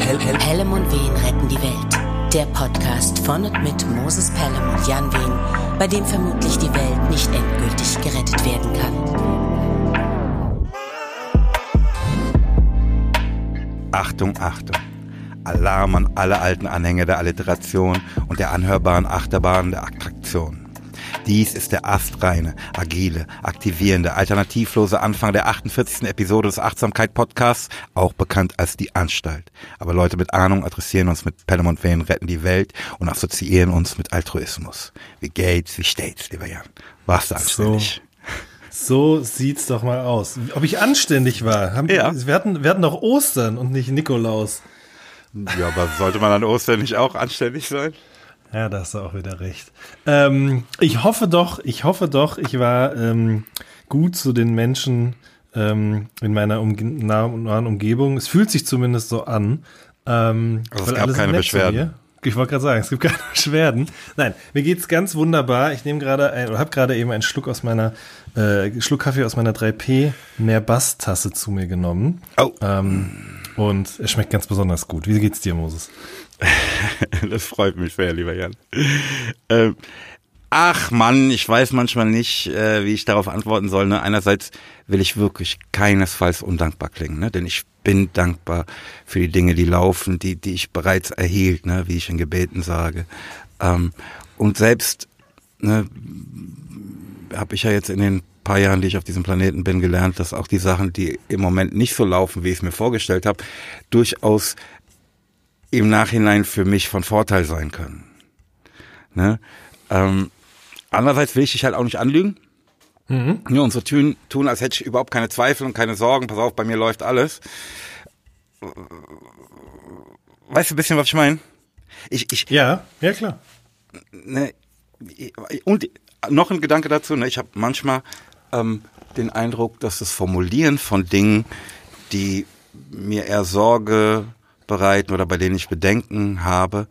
Pelham und Wehen retten die Welt. Der Podcast von und mit Moses Pelham und Jan Wehen, bei dem vermutlich die Welt nicht endgültig gerettet werden kann. Achtung, Achtung. Alarm an alle alten Anhänger der Alliteration und der anhörbaren Achterbahn der Attraktion. Dies ist der astreine, agile, aktivierende, alternativlose Anfang der 48. Episode des Achtsamkeit-Podcasts, auch bekannt als Die Anstalt. Aber Leute mit Ahnung adressieren uns mit Pelham und Wehen retten die Welt und assoziieren uns mit Altruismus. Wie geht's, wie steht's, lieber Jan? Warst du anständig? So sieht's doch mal aus. Ob ich anständig war? Ja. Wir hatten doch Ostern und nicht Nikolaus. Ja, aber sollte man an Ostern nicht auch anständig sein? Ja, da hast du auch wieder recht. Ich hoffe doch, ich war gut zu den Menschen in meiner nahen Umgebung. Es fühlt sich zumindest so an. Also es gab keine Beschwerden. Ich wollte gerade sagen, es gibt keine Beschwerden. Nein, mir geht's ganz wunderbar. Ich habe gerade eben einen Schluck Schluck Kaffee aus meiner 3P Mehrbass-Tasse zu mir genommen. Oh. Und es schmeckt ganz besonders gut. Wie geht's dir, Moses? Das freut mich sehr, lieber Jan. Ach Mann, ich weiß manchmal nicht, wie ich darauf antworten soll. Ne? Einerseits will ich wirklich keinesfalls undankbar klingen, ne? Denn ich bin dankbar für die Dinge, die laufen, die ich bereits erhielt, ne? Wie ich in Gebeten sage. Und selbst ne, habe ich ja jetzt in den paar Jahren, die ich auf diesem Planeten bin, gelernt, dass auch die Sachen, die im Moment nicht so laufen, wie ich es mir vorgestellt habe, durchaus im Nachhinein für mich von Vorteil sein können. Ne? Andererseits will ich dich halt auch nicht anlügen. Mhm. Ja, und so tun, als hätte ich überhaupt keine Zweifel und keine Sorgen. Pass auf, bei mir läuft alles. Weißt du ein bisschen, was ich meine? Ja, klar. Ne, und noch ein Gedanke dazu, ne, ich habe manchmal den Eindruck, dass das Formulieren von Dingen, die mir eher Sorge bereiten oder bei denen ich Bedenken habe,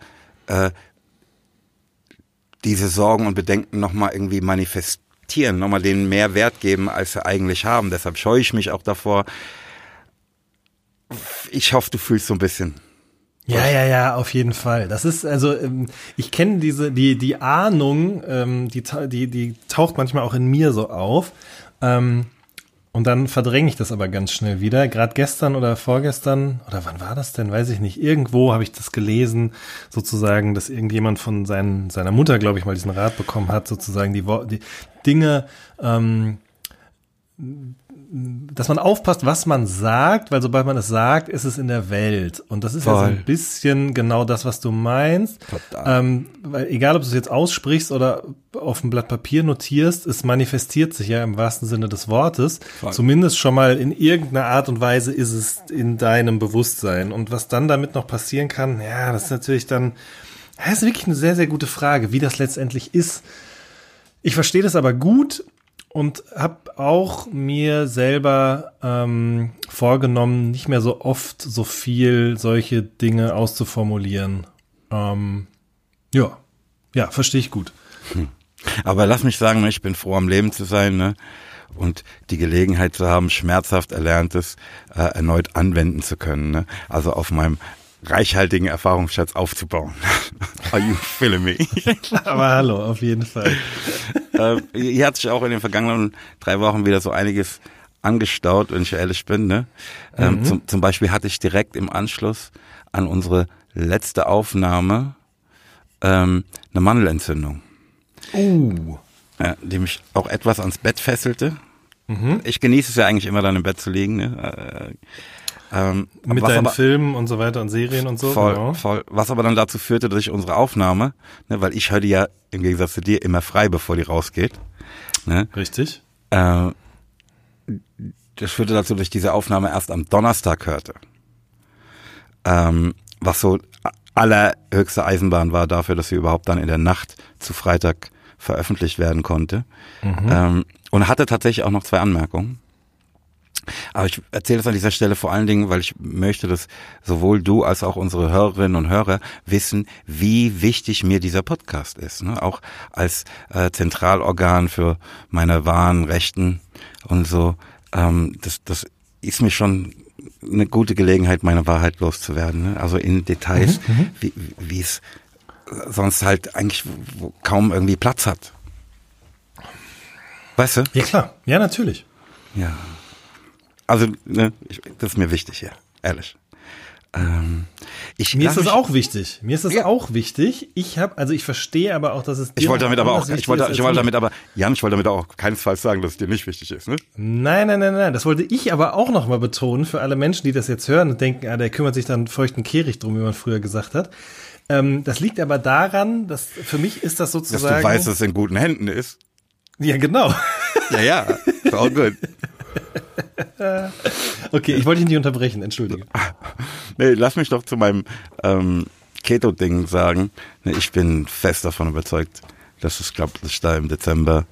diese Sorgen und Bedenken nochmal irgendwie manifestieren, nochmal denen mehr Wert geben, als sie eigentlich haben. Deshalb scheue ich mich auch davor. Ich hoffe, du fühlst so ein bisschen. Ja, auf jeden Fall. Das ist, also, ich kenne die Ahnung, die taucht manchmal auch in mir so auf. Und dann verdränge ich das aber ganz schnell wieder. Gerade gestern oder vorgestern, oder wann war das denn? Weiß ich nicht. Irgendwo habe ich das gelesen, sozusagen, dass irgendjemand von seiner Mutter, glaube ich, mal diesen Rat bekommen hat, sozusagen die Dinge, dass man aufpasst, was man sagt, weil sobald man es sagt, ist es in der Welt. Und das ist ja so ein bisschen genau das, was du meinst. Weil egal, ob du es jetzt aussprichst oder auf einem Blatt Papier notierst, es manifestiert sich ja im wahrsten Sinne des Wortes. Voll. Zumindest schon mal in irgendeiner Art und Weise ist es in deinem Bewusstsein. Und was dann damit noch passieren kann, ja, das ist natürlich dann, das ist wirklich eine sehr, sehr gute Frage, wie das letztendlich ist. Ich verstehe das aber gut. Und habe auch mir selber vorgenommen, nicht mehr so oft so viel solche Dinge auszuformulieren. Ja, verstehe ich gut. Aber lass mich sagen, ich bin froh, am Leben zu sein, ne? Und die Gelegenheit zu haben, schmerzhaft Erlerntes erneut anwenden zu können. Ne? Also auf meinem reichhaltigen Erfahrungsschatz aufzubauen. Are you feeling me? Aber hallo, auf jeden Fall. Hier hat sich auch in den vergangenen 3 Wochen wieder so einiges angestaut, wenn ich ehrlich bin. Ne? Zum Beispiel hatte ich direkt im Anschluss an unsere letzte Aufnahme eine Mandelentzündung. Die mich auch etwas ans Bett fesselte. Ich genieße es ja eigentlich immer dann im Bett zu liegen. Ne? Mit deinen Filmen und so weiter und Serien und so. Voll. Was aber dann dazu führte, dass ich unsere Aufnahme, ne, weil ich höre die ja im Gegensatz zu dir immer frei, bevor die rausgeht. Ne? Richtig. Das führte dazu, dass ich diese Aufnahme erst am Donnerstag hörte. Was so allerhöchste Eisenbahn war dafür, dass sie überhaupt dann in der Nacht zu Freitag veröffentlicht werden konnte. Und hatte tatsächlich auch noch 2 Anmerkungen. Aber ich erzähle das an dieser Stelle vor allen Dingen, weil ich möchte, dass sowohl du als auch unsere Hörerinnen und Hörer wissen, wie wichtig mir dieser Podcast ist. Ne? Auch als Zentralorgan für meine wahren Rechten und so. Das ist mir schon eine gute Gelegenheit, meine Wahrheit loszuwerden. Ne? Also in Details, wie es sonst halt eigentlich kaum irgendwie Platz hat. Weißt du? Ja, klar. Ja, natürlich. Ja. Also, ne, das ist mir wichtig, ja. Ehrlich. Mir ist das auch wichtig. Auch wichtig. Ich verstehe aber auch, dass es dir ich wollte damit aber auch keinesfalls sagen, dass es dir nicht wichtig ist, ne? Nein. Das wollte ich aber auch nochmal betonen für alle Menschen, die das jetzt hören und denken, der kümmert sich dann feuchten Kehricht drum, wie man früher gesagt hat. Das liegt aber daran, dass für mich ist das sozusagen. Dass du weißt, dass es in guten Händen ist. Ja, genau. Ja, ist auch gut. Okay, ich wollte dich nicht unterbrechen, entschuldige. Nee, lass mich doch zu meinem Keto-Ding sagen. Nee, ich bin fest davon überzeugt, dass es klappt, dass ich da im Dezember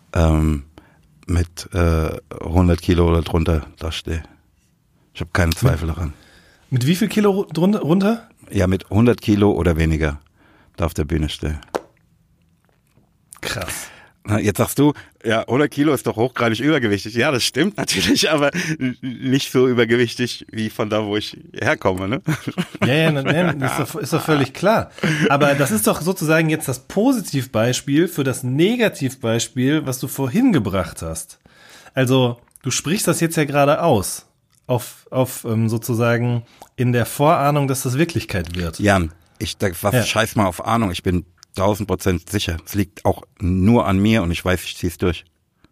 mit 100 Kilo oder drunter da stehe. Ich habe keinen Zweifel daran. Mit wie viel Kilo runter? Ja, mit 100 Kilo oder weniger da auf der Bühne stehe. Krass. Jetzt sagst du, ja, 100 Kilo ist doch hochgradig übergewichtig. Ja, das stimmt natürlich, aber nicht so übergewichtig wie von da, wo ich herkomme, ne? Ja, ist doch völlig klar. Aber das ist doch sozusagen jetzt das Positivbeispiel für das Negativbeispiel, was du vorhin gebracht hast. Also, du sprichst das jetzt ja gerade aus. Auf sozusagen in der Vorahnung, dass das Wirklichkeit wird. Jan, scheiß mal auf Ahnung, ich bin 1000% sicher. Es liegt auch nur an mir und ich weiß, ich ziehe es durch.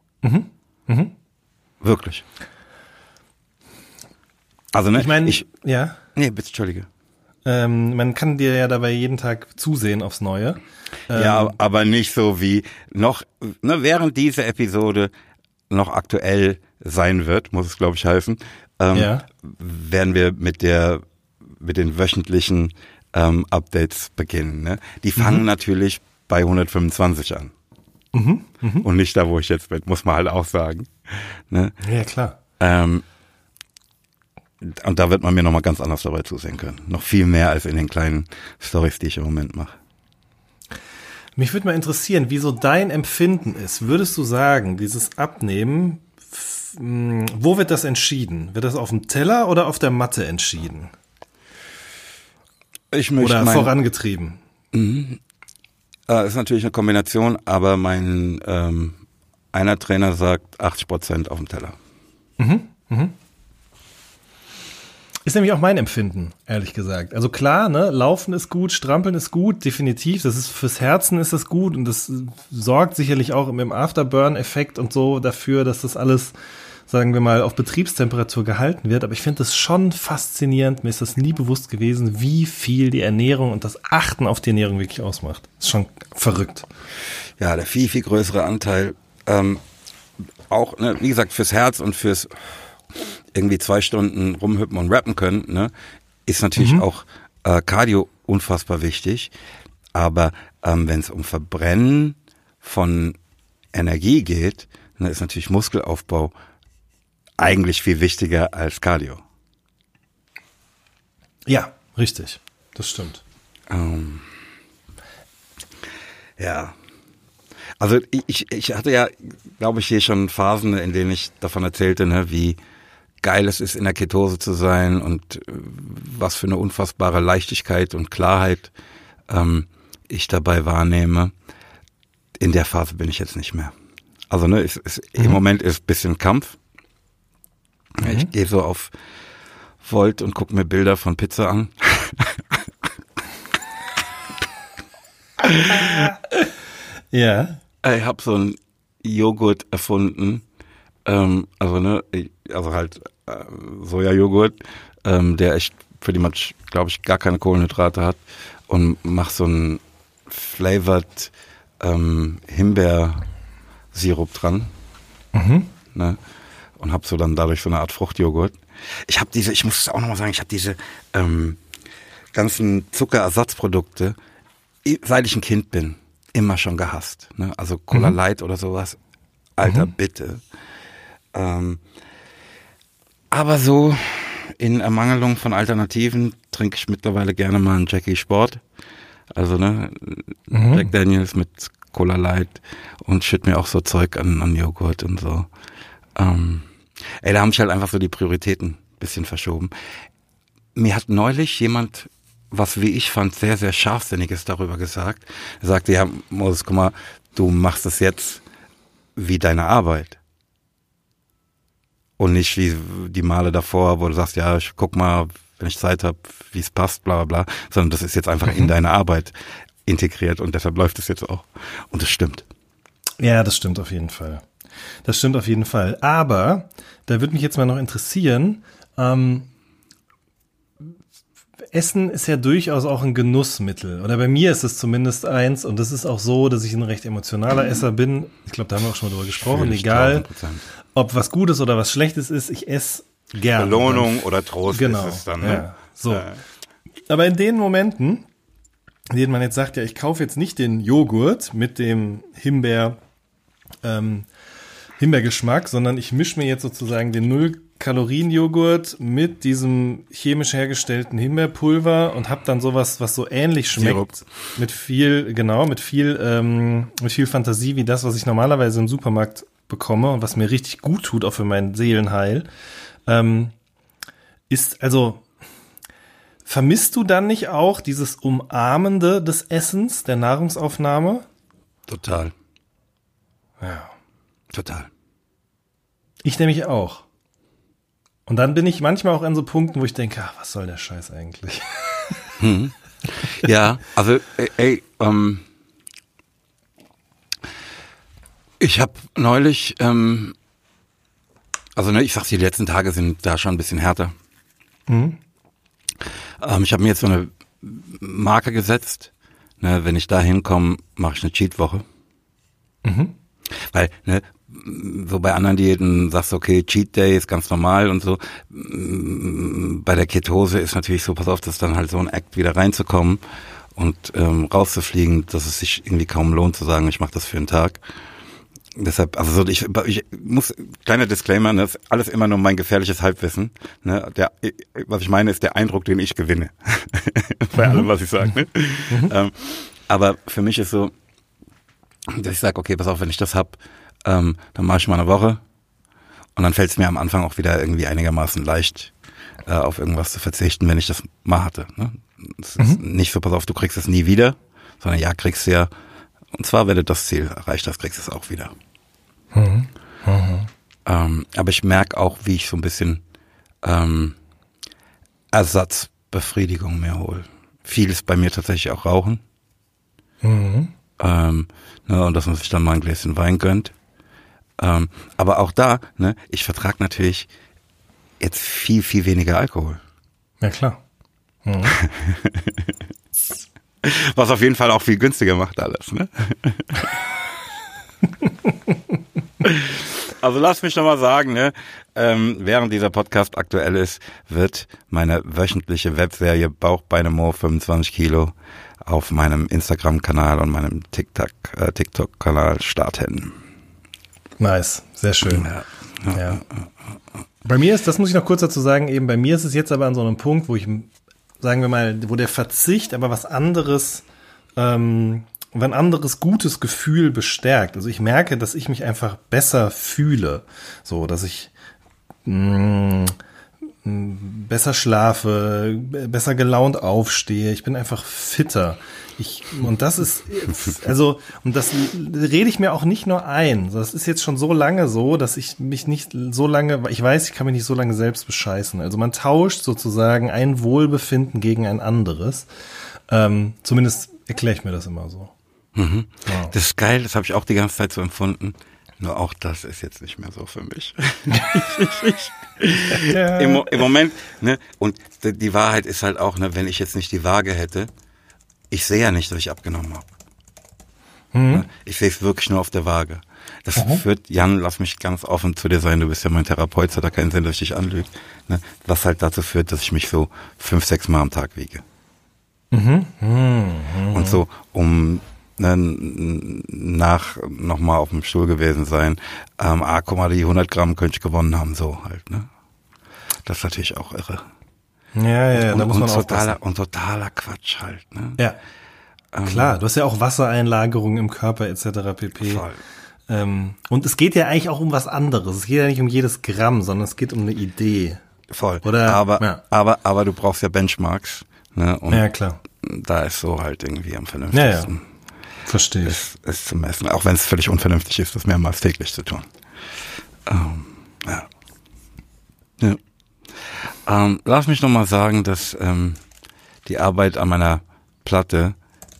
Wirklich. Also, ne? Ich meine, ja. Nee, bitte, entschuldige. Man kann dir ja dabei jeden Tag zusehen aufs Neue. Ja, aber nicht so wie noch, ne, während diese Episode noch aktuell sein wird, muss es, glaube ich, heißen, werden wir mit den wöchentlichen Updates beginnen. Ne? Die fangen natürlich bei 125 an. Und nicht da, wo ich jetzt bin, muss man halt auch sagen. Ne? Ja, klar. Und da wird man mir nochmal ganz anders dabei zusehen können. Noch viel mehr als in den kleinen Storys, die ich im Moment mache. Mich würde mal interessieren, wie so dein Empfinden ist. Würdest du sagen, dieses Abnehmen, wo wird das entschieden? Wird das auf dem Teller oder auf der Matte entschieden? Oder vorangetrieben? Ist natürlich eine Kombination, aber mein einer Trainer sagt 80% auf dem Teller. Ist nämlich auch mein Empfinden, ehrlich gesagt. Also klar, ne, Laufen ist gut, Strampeln ist gut, definitiv. Das ist fürs Herzen ist das gut und das sorgt sicherlich auch im Afterburn-Effekt und so dafür, dass das alles, sagen wir mal, auf Betriebstemperatur gehalten wird. Aber ich finde das schon faszinierend. Mir ist das nie bewusst gewesen, wie viel die Ernährung und das Achten auf die Ernährung wirklich ausmacht. Das ist schon verrückt. Ja, der viel, viel größere Anteil. Auch, ne, wie gesagt, fürs Herz und fürs irgendwie 2 Stunden rumhüppen und rappen können, ne, ist natürlich auch Cardio unfassbar wichtig. Aber wenn es um Verbrennen von Energie geht, ne, ist natürlich Muskelaufbau eigentlich viel wichtiger als Cardio. Ja, richtig. Das stimmt. Ja. Also ich hatte ja, glaube ich, hier schon Phasen, in denen ich davon erzählte, ne, wie geil es ist, in der Ketose zu sein und was für eine unfassbare Leichtigkeit und Klarheit ich dabei wahrnehme. In der Phase bin ich jetzt nicht mehr. Also ne, im Moment ist ein bisschen Kampf. Ich gehe so auf Volt und gucke mir Bilder von Pizza an. Ja. Ich habe so einen Joghurt erfunden. Also halt Sojajoghurt, der echt für die Matsch, glaube ich, gar keine Kohlenhydrate hat und mach so einen flavored Himbeersirup dran. Ne? Und hab so dann dadurch so eine Art Fruchtjoghurt. Ich muss es auch nochmal sagen, ich habe diese ganzen Zuckerersatzprodukte, seit ich ein Kind bin, immer schon gehasst. Ne? Also Cola Light oder sowas. Alter, bitte. Aber so in Ermangelung von Alternativen trinke ich mittlerweile gerne mal einen Jackie Sport. Also ne, Jack Daniels mit Cola Light und schütt mir auch so Zeug an Joghurt und so. Da haben sich halt einfach so die Prioritäten bisschen verschoben. Mir hat neulich jemand, was wie ich fand, sehr, sehr Scharfsinniges darüber gesagt. Er sagte, ja, Moses, guck mal, du machst es jetzt wie deine Arbeit. Und nicht wie die Male davor, wo du sagst, ja, ich guck mal, wenn ich Zeit habe, wie es passt, bla bla bla. Sondern das ist jetzt einfach in deine Arbeit integriert und deshalb läuft es jetzt auch. Und das stimmt. Ja, das stimmt auf jeden Fall. Das stimmt auf jeden Fall. Aber da würde mich jetzt mal noch interessieren, Essen ist ja durchaus auch ein Genussmittel. Oder bei mir ist es zumindest eins. Und das ist auch so, dass ich ein recht emotionaler Esser bin. Ich glaube, da haben wir auch schon mal drüber gesprochen. Egal, 1000%. Ob was Gutes oder was Schlechtes ist, ich esse gerne. Belohnung oder Trost genau, ist es dann. Ne? Ja, so. Aber in den Momenten, in denen man jetzt sagt, ja, ich kaufe jetzt nicht den Joghurt mit dem Himbeergeschmack, sondern ich mische mir jetzt sozusagen den 0-Kalorien-Joghurt mit diesem chemisch hergestellten Himbeerpulver und habe dann sowas, was so ähnlich schmeckt, Sirup. mit viel Fantasie wie das, was ich normalerweise im Supermarkt bekomme und was mir richtig gut tut, auch für mein Seelenheil, ist, also, vermisst du dann nicht auch dieses Umarmende des Essens, der Nahrungsaufnahme? Total. Ja. Total. Ich nämlich auch. Und dann bin ich manchmal auch an so Punkten, wo ich denke, ach, was soll der Scheiß eigentlich? Ja, also, ich habe neulich, ich sag's, die letzten Tage sind da schon ein bisschen härter. Mhm. Ich habe mir jetzt so eine Marke gesetzt, ne, wenn ich da hinkomme, mache ich eine Cheat-Woche. Mhm. Weil, ne, so bei anderen Diäten sagst du, okay, Cheat Day ist ganz normal und so. Bei der Ketose ist natürlich so, pass auf, das ist dann halt so ein Act, wieder reinzukommen und rauszufliegen, dass es sich irgendwie kaum lohnt zu sagen, ich mache das für einen Tag. Deshalb, also so, ich muss, kleiner Disclaimer, ne, das ist alles immer nur mein gefährliches Halbwissen. Ne, was ich meine, ist der Eindruck, den ich gewinne. Bei allem, was ich sage. Ne? Aber für mich ist so, dass ich sage, okay, pass auf, wenn ich das hab, dann mache ich mal eine Woche und dann fällt es mir am Anfang auch wieder irgendwie einigermaßen leicht, auf irgendwas zu verzichten, wenn ich das mal hatte. Ne? Es ist nicht so, pass auf, du kriegst es nie wieder, sondern ja, kriegst du ja, und zwar, wenn du das Ziel erreicht hast, kriegst du es auch wieder. Aber ich merke auch, wie ich so ein bisschen Ersatzbefriedigung mir hole. Viel ist bei mir tatsächlich auch Rauchen. Und dass man sich dann mal ein Gläschen Wein gönnt. Aber auch da, ne, ich vertrage natürlich jetzt viel, viel weniger Alkohol. Ja, klar. Was auf jeden Fall auch viel günstiger macht alles, ne? Also lass mich noch mal sagen, ne, während dieser Podcast aktuell ist, wird meine wöchentliche Webserie Bauch, Beine, Mo 25 Kilo auf meinem Instagram-Kanal und meinem TikTok-Kanal starten. Nice, sehr schön. Ja. Bei mir ist, das muss ich noch kurz dazu sagen, eben bei mir ist es jetzt aber an so einem Punkt, wo ich, sagen wir mal, wo der Verzicht aber was anderes, ein anderes gutes Gefühl bestärkt. Also ich merke, dass ich mich einfach besser fühle, so, dass ich besser schlafe, besser gelaunt aufstehe. Ich bin einfach fitter. Und das ist, also, und das rede ich mir auch nicht nur ein. Das ist jetzt schon so lange so, dass ich mich nicht so lange, ich weiß, ich kann mich nicht so lange selbst bescheißen. Also man tauscht sozusagen ein Wohlbefinden gegen ein anderes. Zumindest erkläre ich mir das immer so. Mhm. Wow. Das ist geil, das habe ich auch die ganze Zeit so empfunden. Nur auch das ist jetzt nicht mehr so für mich. Ja. Im Moment, ne, und die Wahrheit ist halt auch, ne, wenn ich jetzt nicht die Waage hätte, ich sehe ja nicht, dass ich abgenommen habe. Mhm. Ich sehe es wirklich nur auf der Waage. Das führt, Jan, lass mich ganz offen zu dir sein, du bist ja mein Therapeut, es hat da keinen Sinn, dass ich dich anlüge. Ne, was halt dazu führt, dass ich mich so 5-6 Mal am Tag wiege. Mhm. Mhm. Und so, nach nochmal auf dem Stuhl gewesen sein, guck mal, die 100 Gramm könnte ich gewonnen haben, so halt, ne? Das ist natürlich auch irre. Ja, da muss man aufpassen. Und totaler Quatsch halt, ne? Ja, klar, du hast ja auch Wassereinlagerung im Körper etc. pp. Voll. Und es geht ja eigentlich auch um was anderes. Es geht ja nicht um jedes Gramm, sondern es geht um eine Idee. Voll. Oder, aber du brauchst ja Benchmarks. Ne? Und ja, klar. Da ist so halt irgendwie am vernünftigsten. Ja. Verstehe ich. Ist zu messen. Auch wenn es völlig unvernünftig ist, das mehrmals täglich zu tun. Lass mich noch mal sagen, dass die Arbeit an meiner Platte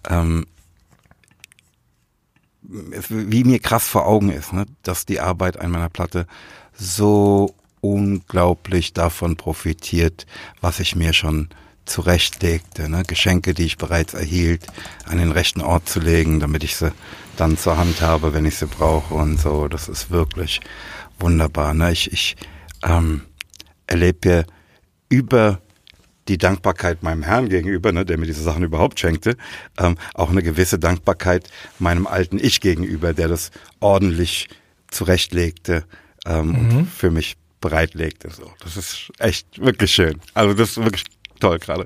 wie mir krass vor Augen ist, ne, dass die Arbeit an meiner Platte so unglaublich davon profitiert, was ich mir schon zurechtlegte, ne, Geschenke, die ich bereits erhielt, an den rechten Ort zu legen, damit ich sie dann zur Hand habe, wenn ich sie brauche und so. Das ist wirklich wunderbar. Ne? Ich erlebe ja über die Dankbarkeit meinem Herrn gegenüber, ne, der mir diese Sachen überhaupt schenkte, auch eine gewisse Dankbarkeit meinem alten Ich gegenüber, der das ordentlich zurechtlegte und für mich bereitlegte. So, das ist echt wirklich schön. Also das ist wirklich toll gerade.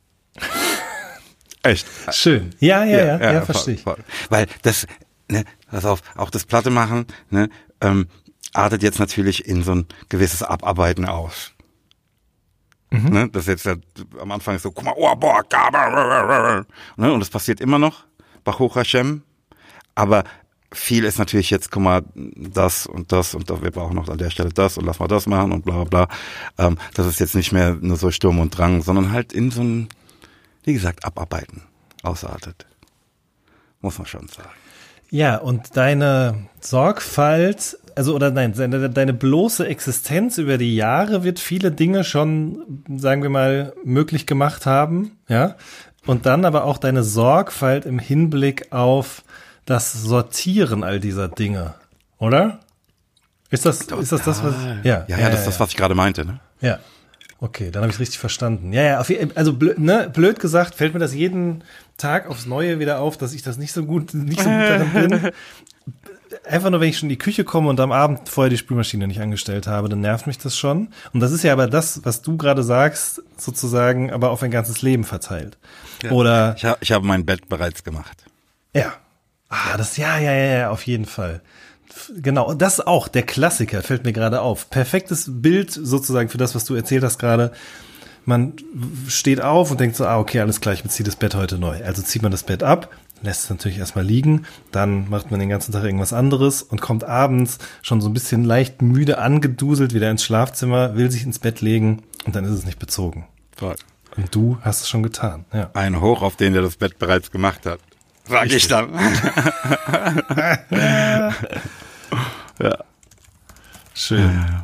Echt. Schön. Ja, verstehe ich. Voll. Weil das, ne, pass auf, auch das Platte machen, ne, artet jetzt natürlich in so ein gewisses Abarbeiten aus. Ne, das ist jetzt am Anfang ist so, guck mal, oh, boah, ne, und das passiert immer noch, Baruch Hashem, aber viel ist natürlich jetzt, guck mal, das und wir brauchen noch an der Stelle das und lass mal das machen und bla bla bla. Das ist jetzt nicht mehr nur so Sturm und Drang, sondern halt in so ein, wie gesagt, Abarbeiten ausartet. Muss man schon sagen. Ja, und deine Sorgfalt, deine bloße Existenz über die Jahre wird viele Dinge schon, sagen wir mal, möglich gemacht haben, ja. Und dann aber auch deine Sorgfalt im Hinblick auf das Sortieren all dieser Dinge, oder? Ist das das, was? Ja, das ist das, was ich gerade meinte, ne? Ja. Okay, dann habe ich richtig verstanden. Ja, also blöd gesagt, fällt mir das jeden Tag aufs Neue wieder auf, dass ich das nicht so gut darin bin. Einfach nur, wenn ich schon in die Küche komme und am Abend vorher die Spülmaschine nicht angestellt habe, dann nervt mich das schon. Und das ist ja aber das, was du gerade sagst, sozusagen, aber auf ein ganzes Leben verteilt. Ja. Oder ich habe mein Bett bereits gemacht. Ja. Ja, auf jeden Fall. Genau, das ist auch der Klassiker, fällt mir gerade auf. Perfektes Bild sozusagen für das, was du erzählt hast gerade. Man steht auf und denkt so, okay, alles klar, ich beziehe das Bett heute neu. Also zieht man das Bett ab, lässt es natürlich erstmal liegen, dann macht man den ganzen Tag irgendwas anderes und kommt abends schon so ein bisschen leicht müde angeduselt wieder ins Schlafzimmer, will sich ins Bett legen und dann ist es nicht bezogen. Voll. Und du hast es schon getan, ja. Ein Hoch auf den, der das Bett bereits gemacht hat. Sag ich dann. Ja. Schön. Ja.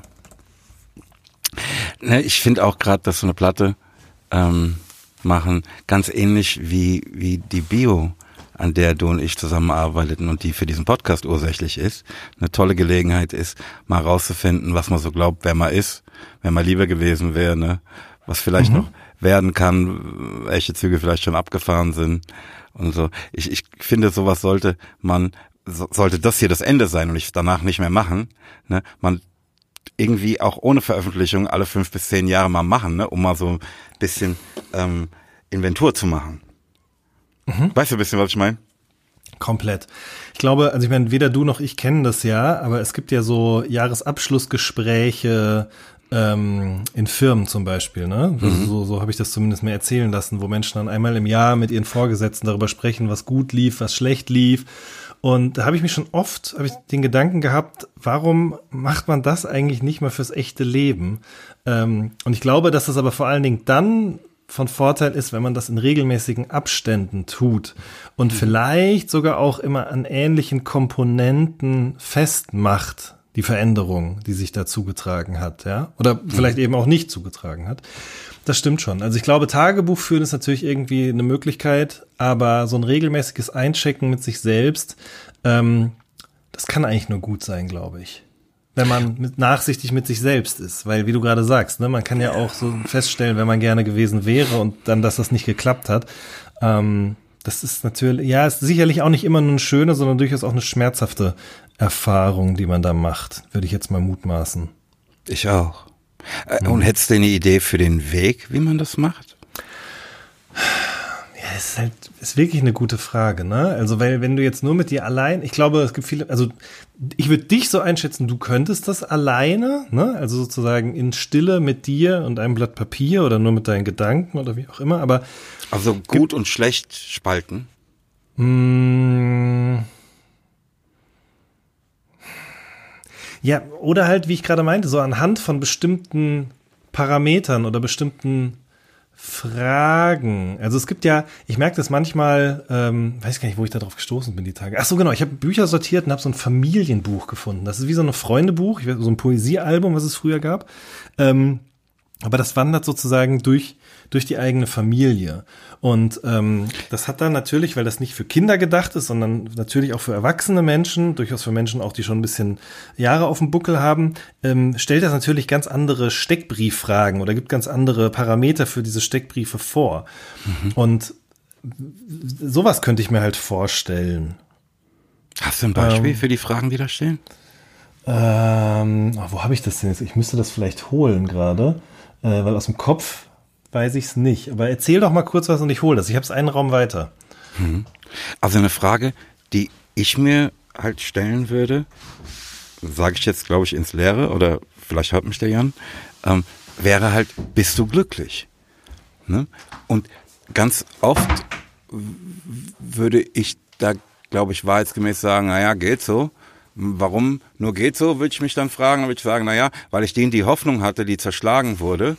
Ne, ich finde auch gerade, dass so eine Platte machen, ganz ähnlich wie die Bio, an der du und ich zusammenarbeiteten und die für diesen Podcast ursächlich ist, eine tolle Gelegenheit ist, mal rauszufinden, was man so glaubt, wer man ist, wenn man lieber gewesen wäre, ne? Was vielleicht noch werden kann, welche Züge vielleicht schon abgefahren sind und so. Ich finde, sowas sollte das hier das Ende sein und ich danach nicht mehr machen, ne? Man irgendwie auch ohne Veröffentlichung alle 5 bis 10 Jahre mal machen, ne? Um mal so ein bisschen Inventur zu machen. Weißt du ein bisschen, was ich meine? Komplett. Ich glaube, also ich meine, weder du noch ich kennen das ja, aber es gibt ja so Jahresabschlussgespräche in Firmen zum Beispiel, ne? Also so habe ich das zumindest mir erzählen lassen, wo Menschen dann einmal im Jahr mit ihren Vorgesetzten darüber sprechen, was gut lief, was schlecht lief. Und da habe ich mich schon oft, den Gedanken gehabt, warum macht man das eigentlich nicht mal fürs echte Leben? Und ich glaube, dass das aber vor allen Dingen dann von Vorteil ist, wenn man das in regelmäßigen Abständen tut und vielleicht sogar auch immer an ähnlichen Komponenten festmacht, die Veränderung, die sich da zugetragen hat, ja, oder vielleicht eben auch nicht zugetragen hat. Das stimmt schon. Also ich glaube, Tagebuch führen ist natürlich irgendwie eine Möglichkeit, aber so ein regelmäßiges Einchecken mit sich selbst, das kann eigentlich nur gut sein, glaube ich. Wenn man nachsichtig mit sich selbst ist, weil wie du gerade sagst, ne, man kann ja auch so feststellen, wenn man gerne gewesen wäre und dann, dass das nicht geklappt hat. Das ist natürlich, ja, ist sicherlich auch nicht immer nur eine schöne, sondern durchaus auch eine schmerzhafte Erfahrung, die man da macht, würde ich jetzt mal mutmaßen. Ich auch. Und hättest du eine Idee für den Weg, wie man das macht? Ja, ist wirklich eine gute Frage, ne? Also, weil wenn du jetzt nur mit dir allein, ich glaube, es gibt viele, also ich würde dich so einschätzen, du könntest das alleine, ne? Also sozusagen in Stille mit dir und einem Blatt Papier oder nur mit deinen Gedanken oder wie auch immer, aber also gut und schlecht spalten. Ja, oder halt, wie ich gerade meinte, so anhand von bestimmten Parametern oder bestimmten Fragen. Also es gibt ja, ich merke das manchmal, weiß gar nicht, wo ich da drauf gestoßen bin die Tage. Ach so, genau, ich habe Bücher sortiert und habe so ein Familienbuch gefunden. Das ist wie so ein Freundebuch, so ein Poesiealbum, was es früher gab. Aber das wandert sozusagen durch die eigene Familie. Und das hat dann natürlich, weil das nicht für Kinder gedacht ist, sondern natürlich auch für erwachsene Menschen, durchaus für Menschen auch, die schon ein bisschen Jahre auf dem Buckel haben, stellt das natürlich ganz andere Steckbrieffragen oder gibt ganz andere Parameter für diese Steckbriefe vor. Und sowas könnte ich mir halt vorstellen. Hast du ein Beispiel für die Fragen, die da stehen? Wo habe ich das denn jetzt? Ich müsste das vielleicht holen gerade, weil aus dem Kopf weiß ich es nicht. Aber erzähl doch mal kurz was und ich hole das. Ich habe es einen Raum weiter. Also eine Frage, die ich mir halt stellen würde, sage ich jetzt, glaube ich, ins Leere oder vielleicht hört mich der Jan, wäre halt, bist du glücklich? Ne? Und ganz oft würde ich da, glaube ich, wahrheitsgemäß sagen, naja, geht so. Warum nur geht so, würde ich mich dann fragen. Dann würde ich sagen, naja, weil ich die Hoffnung hatte, die zerschlagen wurde.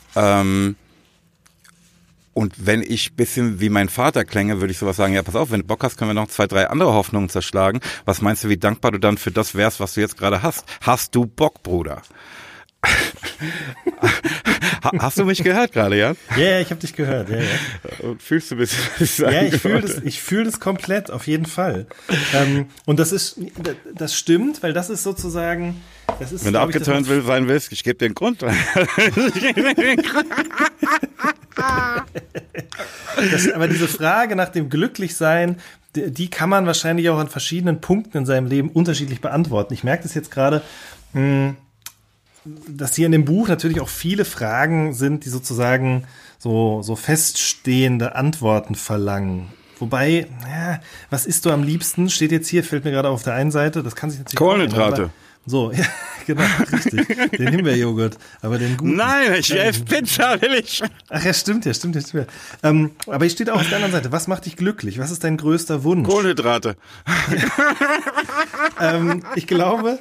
Und wenn ich ein bisschen wie mein Vater klänge, würde ich sowas sagen, ja, pass auf, wenn du Bock hast, können wir noch 2, 3 andere Hoffnungen zerschlagen. Was meinst du, wie dankbar du dann für das wärst, was du jetzt gerade hast? Hast du Bock, Bruder? Hast du mich gehört gerade, ja? Ja, ich habe dich gehört. Ja. Und fühlst du ein bisschen, was ich sagen Ja, ich fühle das komplett, auf jeden Fall. Und das stimmt, weil das ist sozusagen, das ist, wenn du abgeturnt sein willst, ich gebe dir einen Grund. Aber diese Frage nach dem Glücklichsein, die kann man wahrscheinlich auch an verschiedenen Punkten in seinem Leben unterschiedlich beantworten. Ich merke das jetzt gerade, dass hier in dem Buch natürlich auch viele Fragen sind, die sozusagen so feststehende Antworten verlangen. Wobei, ja, was isst du am liebsten? Steht jetzt hier, fällt mir gerade auf der einen Seite, das kann sich natürlich Kohlenhydrate. So, ja, genau, richtig. Den Himbeerjoghurt, aber den guten. Nein, ich esse Pizza, will ich. Ach ja, stimmt ja. Aber hier steht auch auf der anderen Seite, was macht dich glücklich? Was ist dein größter Wunsch? Kohlenhydrate. Ich glaube,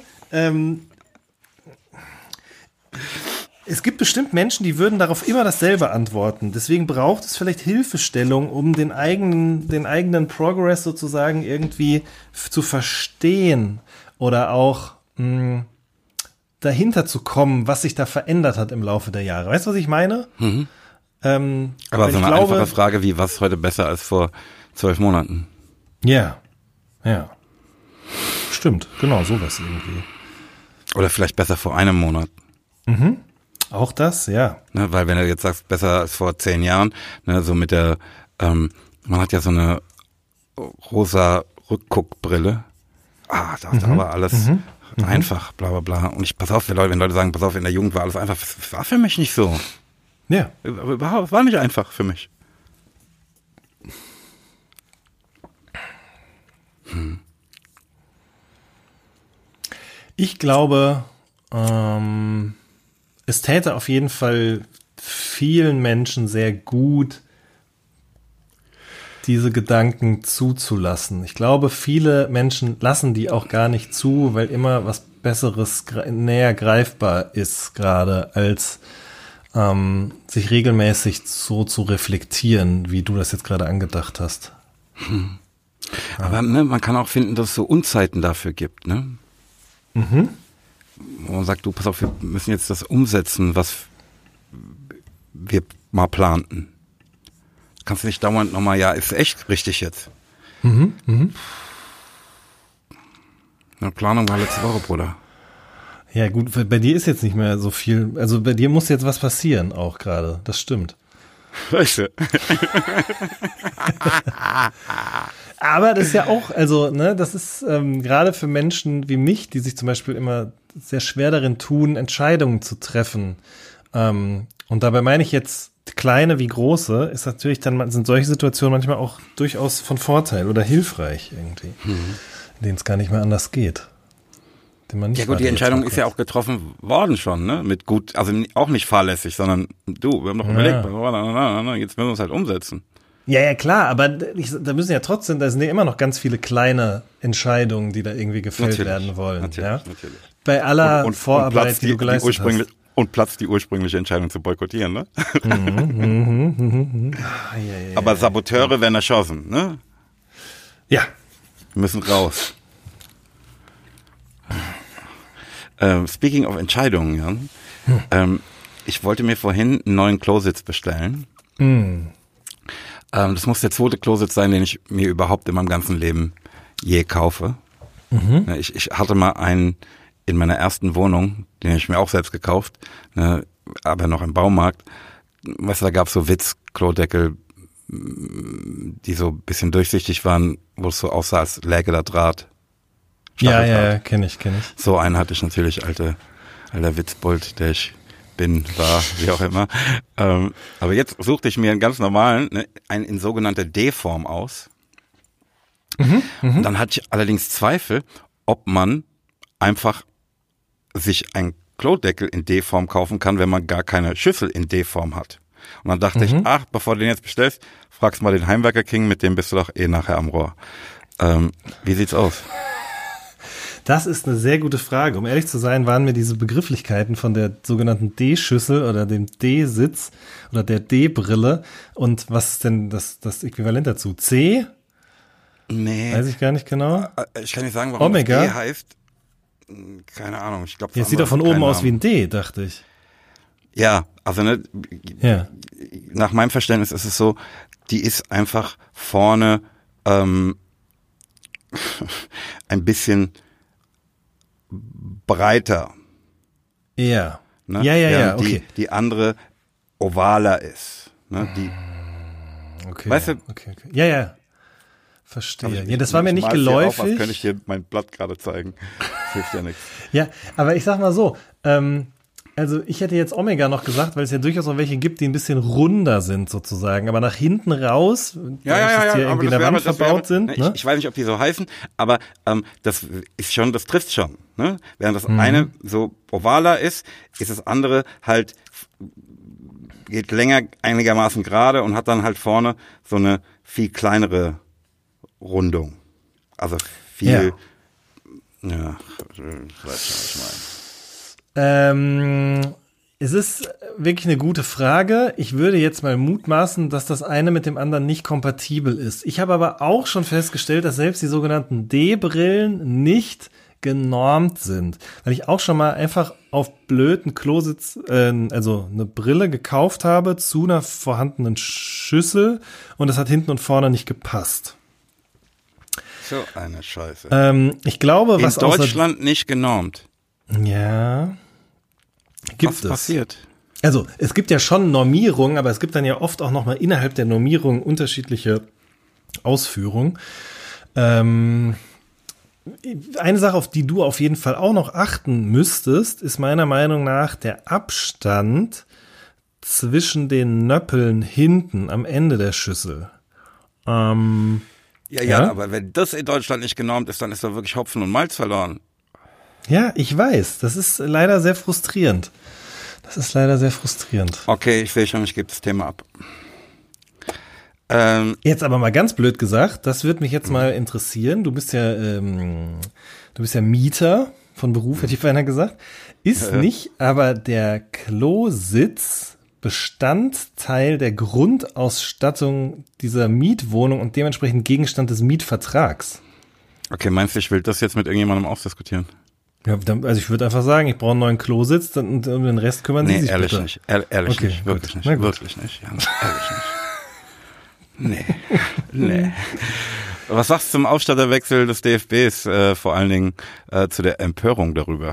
es gibt bestimmt Menschen, die würden darauf immer dasselbe antworten. Deswegen braucht es vielleicht Hilfestellung, um den eigenen Progress sozusagen irgendwie zu verstehen oder auch dahinter zu kommen, was sich da verändert hat im Laufe der Jahre. Weißt du, was ich meine? Aber so eine einfache Frage wie, was ist heute besser als vor 12 Monaten? Ja. Stimmt, genau, sowas irgendwie. Oder vielleicht besser vor einem Monat. Auch das, ja. Ne, weil wenn du jetzt sagst, besser als vor 10 Jahren, ne, so mit der, man hat ja so eine rosa Rückguckbrille. Da war alles einfach, bla bla bla. Und pass auf, wenn Leute sagen, pass auf, in der Jugend war alles einfach, das war für mich nicht so. Ja. Überhaupt, war nicht einfach für mich. Ich glaube, es täte auf jeden Fall vielen Menschen sehr gut, diese Gedanken zuzulassen. Ich glaube, viele Menschen lassen die auch gar nicht zu, weil immer was Besseres näher greifbar ist gerade, als sich regelmäßig so zu reflektieren, wie du das jetzt gerade angedacht hast. Aber ne, man kann auch finden, dass es so Unzeiten dafür gibt, ne? Wo man sagt, du, pass auf, wir müssen jetzt das umsetzen, was wir mal planten. Kannst du nicht dauernd nochmal, ja, ist echt richtig jetzt. Eine Planung war letzte Woche, Bruder. Ja gut, bei dir ist jetzt nicht mehr so viel, also bei dir muss jetzt was passieren auch gerade, das stimmt. Weißt du? Aber das ist ja auch, also, ne, das ist gerade für Menschen wie mich, die sich zum Beispiel immer sehr schwer darin tun, Entscheidungen zu treffen. Und dabei meine ich jetzt kleine wie große, ist natürlich dann, sind solche Situationen manchmal auch durchaus von Vorteil oder hilfreich irgendwie, in denen es gar nicht mehr anders geht. Ja gut, die Entscheidung ist ja auch getroffen worden schon, ne? Mit gut, also auch nicht fahrlässig, sondern wir haben doch überlegt, jetzt müssen wir es halt umsetzen. Ja, klar, aber da müssen ja trotzdem, da sind ja immer noch ganz viele kleine Entscheidungen, die da irgendwie gefällt werden wollen. Natürlich. Bei aller Vorarbeit, die du geleistet hast. Und platzt die ursprüngliche Entscheidung zu boykottieren, ne? Aber Saboteure werden erschossen, ne? Ja. Müssen raus. Speaking of Entscheidungen, Jan, ich wollte mir vorhin einen neuen Klositz bestellen. Das muss der zweite Klositz sein, den ich mir überhaupt in meinem ganzen Leben je kaufe. Ich hatte mal einen in meiner ersten Wohnung, den habe ich mir auch selbst gekauft, ne, aber noch im Baumarkt. Weißt du, da gab es so Witz-Klodeckel, die so ein bisschen durchsichtig waren, wo es so aussah, als läge da Draht. Ja, kenn ich. So einen hatte ich natürlich, alter Witzbold, der ich war, wie auch immer. Aber jetzt suchte ich mir einen ganz normalen, ne, einen in sogenannter D-Form aus. Und dann hatte ich allerdings Zweifel, ob man einfach sich einen Klodeckel in D-Form kaufen kann, wenn man gar keine Schüssel in D-Form hat. Und dann dachte ich, bevor du den jetzt bestellst, fragst mal den Heimwerker King, mit dem bist du doch nachher am Rohr. Wie sieht's aus? Das ist eine sehr gute Frage. Um ehrlich zu sein, waren mir diese Begrifflichkeiten von der sogenannten D-Schüssel oder dem D-Sitz oder der D-Brille und was ist denn das Äquivalent dazu? C? Nee. Weiß ich gar nicht genau. Ich kann nicht sagen, warum Omega? das D heißt. Keine Ahnung. Ich glaube, es sieht doch von oben aus wie ein D, dachte ich. Ja, also ne, ja. Nach meinem Verständnis ist es so, die ist einfach vorne ein bisschen breiter. Ja. Ne? Ja, okay. Die andere ovaler ist. Ne? Die, okay. Weißt du? Okay. Ja. Verstehe. Ja, das war mir nicht geläufig. Was könnte ich dir mein Blatt gerade zeigen? Das hilft ja nichts. Ja, aber ich sag mal so, also ich hätte jetzt Omega noch gesagt, weil es ja durchaus auch welche gibt, die ein bisschen runder sind sozusagen, aber nach hinten raus, die irgendwie in der Wand verbaut sind. Ne? Ich weiß nicht, ob die so heißen, aber das trifft schon. Ne? Während das eine so ovaler ist das andere halt geht länger einigermaßen gerade und hat dann halt vorne so eine viel kleinere Rundung. Also viel, es ist wirklich eine gute Frage. Ich würde jetzt mal mutmaßen, dass das eine mit dem anderen nicht kompatibel ist. Ich habe aber auch schon festgestellt, dass selbst die sogenannten D-Brillen nicht genormt sind. Weil ich auch schon mal einfach auf blöden Klositz, also eine Brille gekauft habe zu einer vorhandenen Schüssel und das hat hinten und vorne nicht gepasst. So eine Scheiße. Ich glaube, was in Deutschland nicht genormt. Ja. Was passiert? Also, es gibt ja schon Normierungen, aber es gibt dann ja oft auch nochmal innerhalb der Normierung unterschiedliche Ausführungen. Eine Sache, auf die du auf jeden Fall auch noch achten müsstest, ist meiner Meinung nach der Abstand zwischen den Nöppeln hinten am Ende der Schüssel. Ja, aber wenn das in Deutschland nicht genormt ist, dann ist da wirklich Hopfen und Malz verloren. Ja, ich weiß. Das ist leider sehr frustrierend. Okay, ich sehe schon, ich gebe das Thema ab. Jetzt aber mal ganz blöd gesagt, das würde mich jetzt mal interessieren. Du bist ja Mieter von Beruf, hätte ich beinahe gesagt. Ist nicht aber der Klositz Bestandteil der Grundausstattung dieser Mietwohnung und dementsprechend Gegenstand des Mietvertrags? Okay, meinst du, ich will das jetzt mit irgendjemandem ausdiskutieren? Ja, also ich würde einfach sagen, ich brauche einen neuen Klositz und um den Rest kümmern Sie sich ehrlich bitte. Nicht. Ehrlich okay, nicht, wirklich gut. nicht, wirklich nicht. Ja, ehrlich nicht. Nee. Was sagst du zum Ausstatterwechsel des DFBs, vor allen Dingen zu der Empörung darüber?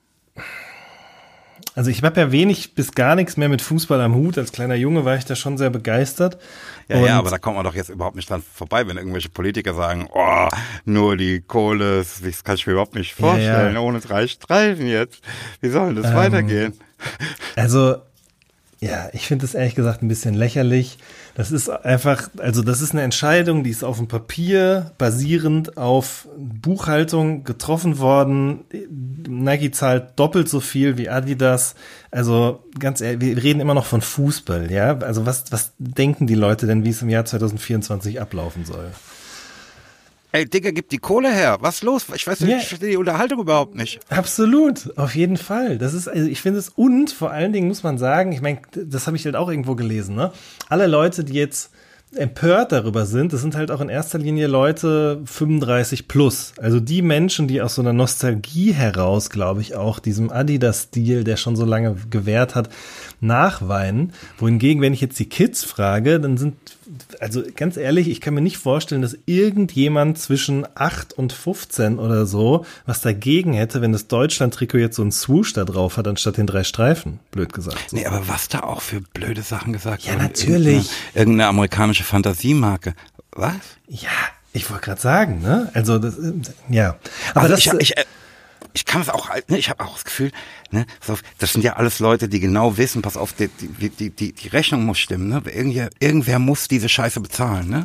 Also ich habe ja wenig bis gar nichts mehr mit Fußball am Hut. Als kleiner Junge war ich da schon sehr begeistert. Ja, aber da kommt man doch jetzt überhaupt nicht dran vorbei, wenn irgendwelche Politiker sagen, nur die Kohle, das kann ich mir überhaupt nicht vorstellen, ohne 3 Streifen jetzt. Wie soll das weitergehen? Also Ja, ich finde das ehrlich gesagt ein bisschen lächerlich. Das ist einfach, also das ist eine Entscheidung, die ist auf dem Papier basierend auf Buchhaltung getroffen worden. Nike zahlt doppelt so viel wie Adidas. Also ganz ehrlich, wir reden immer noch von Fußball, ja? Also was denken die Leute denn, wie es im Jahr 2024 ablaufen soll? Ey, Digga, gib die Kohle her. Was ist los? Ich weiß nicht, ich verstehe die Unterhaltung überhaupt nicht. Absolut, auf jeden Fall. Das ist, also ich finde es, und vor allen Dingen muss man sagen, ich meine, das habe ich halt auch irgendwo gelesen, ne? Alle Leute, die jetzt empört darüber sind, das sind halt auch in erster Linie Leute 35 plus. Also die Menschen, die aus so einer Nostalgie heraus, glaube ich, auch diesem Adidas-Stil, der schon so lange gewährt hat, nachweinen. Wohingegen, wenn ich jetzt die Kids frage, dann sind, also ganz ehrlich, ich kann mir nicht vorstellen, dass irgendjemand zwischen 8 und 15 oder so was dagegen hätte, wenn das Deutschland-Trikot jetzt so einen Swoosh da drauf hat, anstatt den 3 Streifen, blöd gesagt. So. Nee, aber was da auch für blöde Sachen gesagt ja, natürlich. Irgendeine amerikanische Fantasiemarke. Was? Ja, ich wollte gerade sagen, ne? Also, das, ja. Aber also das, ich kann es auch, ne, ich habe auch das Gefühl, ne, pass auf, das sind ja alles Leute, die genau wissen, pass auf, die Rechnung muss stimmen, ne? Irgendwer muss diese Scheiße bezahlen, ne?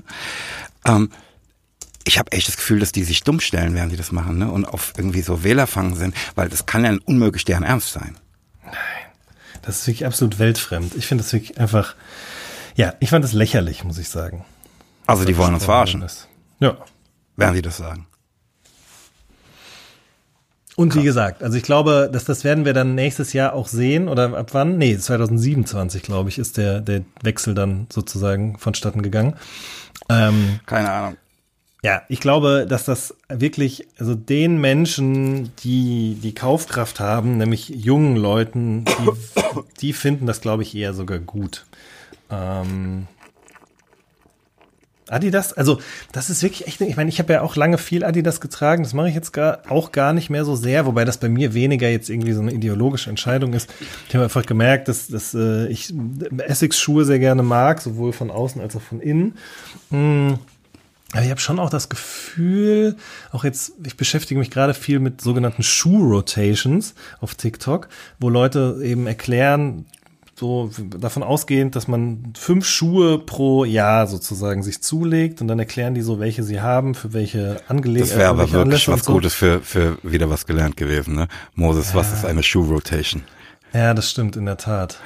Ich habe echt das Gefühl, dass die sich dumm stellen, während die das machen, ne? Und auf irgendwie so Wählerfang sind, weil das kann ja unmöglich deren Ernst sein. Nein, das ist wirklich absolut weltfremd. Ich finde das wirklich einfach, ja, ich fand das lächerlich, muss ich sagen. Also die wollen uns verarschen. Ist. Ja. Während die das sagen. Und krass. Wie gesagt, also ich glaube, dass das werden wir dann nächstes Jahr auch sehen, oder ab wann? Nee, 2027, glaube ich, ist der Wechsel dann sozusagen vonstatten gegangen. Keine Ahnung. Ja, ich glaube, dass das wirklich, also den Menschen, die Kaufkraft haben, nämlich jungen Leuten, die finden das, glaube ich, eher sogar gut. Adidas, also das ist wirklich echt, ich meine, ich habe ja auch lange viel Adidas getragen, das mache ich jetzt auch gar nicht mehr so sehr, wobei das bei mir weniger jetzt irgendwie so eine ideologische Entscheidung ist. Ich habe einfach gemerkt, dass ich Essex-Schuhe sehr gerne mag, sowohl von außen als auch von innen. Aber ich habe schon auch das Gefühl, auch jetzt, ich beschäftige mich gerade viel mit sogenannten Shoe-Rotations auf TikTok, wo Leute eben erklären, so davon ausgehend, dass man 5 Schuhe pro Jahr sozusagen sich zulegt und dann erklären die so, welche sie haben, für welche Angelegenheiten. Das wäre aber wirklich was Gutes für wieder was gelernt gewesen, ne? Moses, ja. Was ist eine Shoe-Rotation? Ja, das stimmt, in der Tat.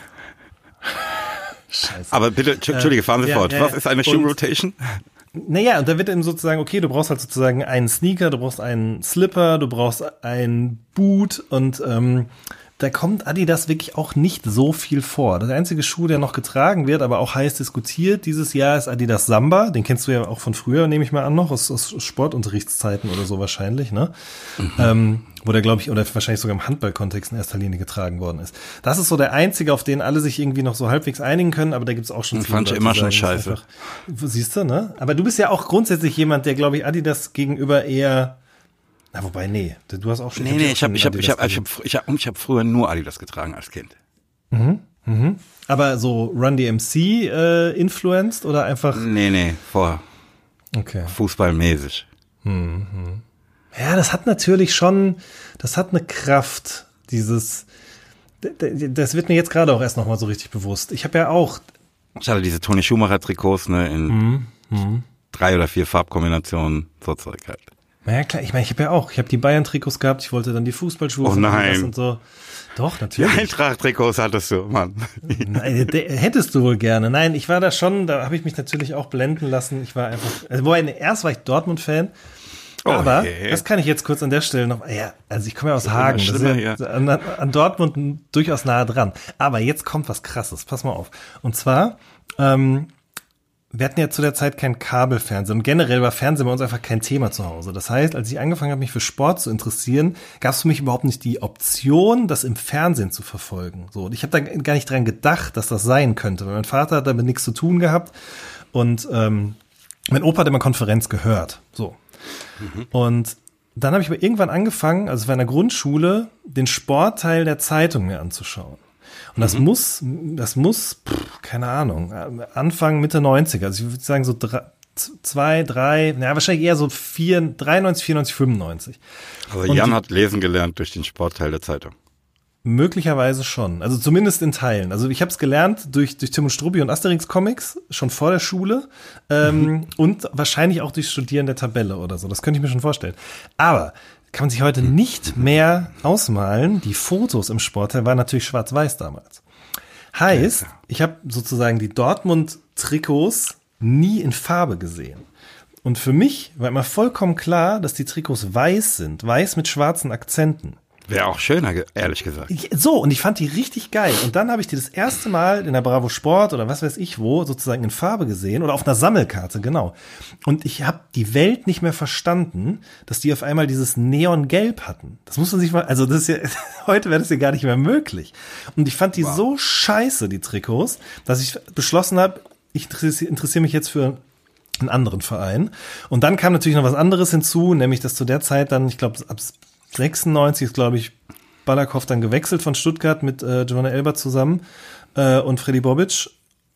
Scheiße. Aber bitte, Entschuldige, fahren Sie fort. Was ist eine Shoe-Rotation? Naja, und da wird eben sozusagen, okay, du brauchst halt sozusagen einen Sneaker, du brauchst einen Slipper, du brauchst einen Boot und da kommt Adidas wirklich auch nicht so viel vor. Der einzige Schuh, der noch getragen wird, aber auch heiß diskutiert dieses Jahr, ist Adidas Samba. Den kennst du ja auch von früher, nehme ich mal an, noch aus Sportunterrichtszeiten oder so wahrscheinlich, ne? Mhm. Wo der, glaube ich, oder wahrscheinlich sogar im Handballkontext in erster Linie getragen worden ist. Das ist so der einzige, auf den alle sich irgendwie noch so halbwegs einigen können, aber da gibt's auch schon viele Leute, immer schon scheiße. Einfach, siehst du, ne? Aber du bist ja auch grundsätzlich jemand, der, glaube ich, Adidas gegenüber eher. Na, wobei, nee, du hast auch schon. Nee, ich hab früher nur Adidas getragen als Kind. Aber so Run DMC influenced oder einfach? Nee, vorher. Okay. Fußballmäßig. Ja, das hat natürlich schon, das hat eine Kraft, das wird mir jetzt gerade auch erst nochmal so richtig bewusst. Ich habe ja auch. Ich hatte diese Toni Schumacher Trikots, ne, in 3 oder 4 Farbkombinationen, so Zeug halt. Ja klar, ich meine, ich habe die Bayern-Trikots gehabt, ich wollte dann die Fußballschuhe und so. Doch, natürlich. Die Eintracht-Trikots hattest du, Mann. Nein, hättest du wohl gerne. Nein, ich war da schon, da habe ich mich natürlich auch blenden lassen. Ich war einfach, erst war ich Dortmund-Fan, aber das kann ich jetzt kurz an der Stelle noch, ja, also ich komme ja aus Hagen, das ist ja an Dortmund durchaus nahe dran. Aber jetzt kommt was Krasses, pass mal auf. Und zwar, wir hatten ja zu der Zeit kein Kabelfernsehen und generell war Fernsehen bei uns einfach kein Thema zu Hause. Das heißt, als ich angefangen habe, mich für Sport zu interessieren, gab es für mich überhaupt nicht die Option, das im Fernsehen zu verfolgen. So, und ich habe da gar nicht dran gedacht, dass das sein könnte, weil mein Vater hat damit nichts zu tun gehabt und mein Opa hat immer Konferenz gehört. So. Und dann habe ich aber irgendwann angefangen, also es war in der Grundschule, den Sportteil der Zeitung mir anzuschauen. Und das muss, keine Ahnung, Anfang, Mitte 90er, also ich würde sagen so 2, 3, wahrscheinlich eher so 93, 94, 95. Also Jan hat lesen gelernt durch den Sportteil der Zeitung. Möglicherweise schon. Also zumindest in Teilen. Also ich habe es gelernt durch Tim und Struppi und Asterix-Comics, schon vor der Schule. Und wahrscheinlich auch durch Studieren der Tabelle oder so. Das könnte ich mir schon vorstellen. Aber kann man sich heute nicht mehr ausmalen. Die Fotos im Sportteil waren natürlich schwarz-weiß damals. Heißt, ich habe sozusagen die Dortmund-Trikots nie in Farbe gesehen. Und für mich war immer vollkommen klar, dass die Trikots weiß sind. Weiß mit schwarzen Akzenten. Wäre auch schöner, ehrlich gesagt. So, und ich fand die richtig geil. Und dann habe ich die das erste Mal in der Bravo Sport oder was weiß ich wo sozusagen in Farbe gesehen oder auf einer Sammelkarte, genau. Und ich habe die Welt nicht mehr verstanden, dass die auf einmal dieses Neongelb hatten. Das muss man sich mal, also das ist ja, heute wäre das ja gar nicht mehr möglich. Und ich fand die so scheiße, die Trikots, dass ich beschlossen habe, ich interessiere mich jetzt für einen anderen Verein. Und dann kam natürlich noch was anderes hinzu, nämlich dass zu der Zeit dann, ich glaube, ab 96 ist, glaube ich, Balakow dann gewechselt von Stuttgart mit Giovanna Elber zusammen und Freddy Bobic.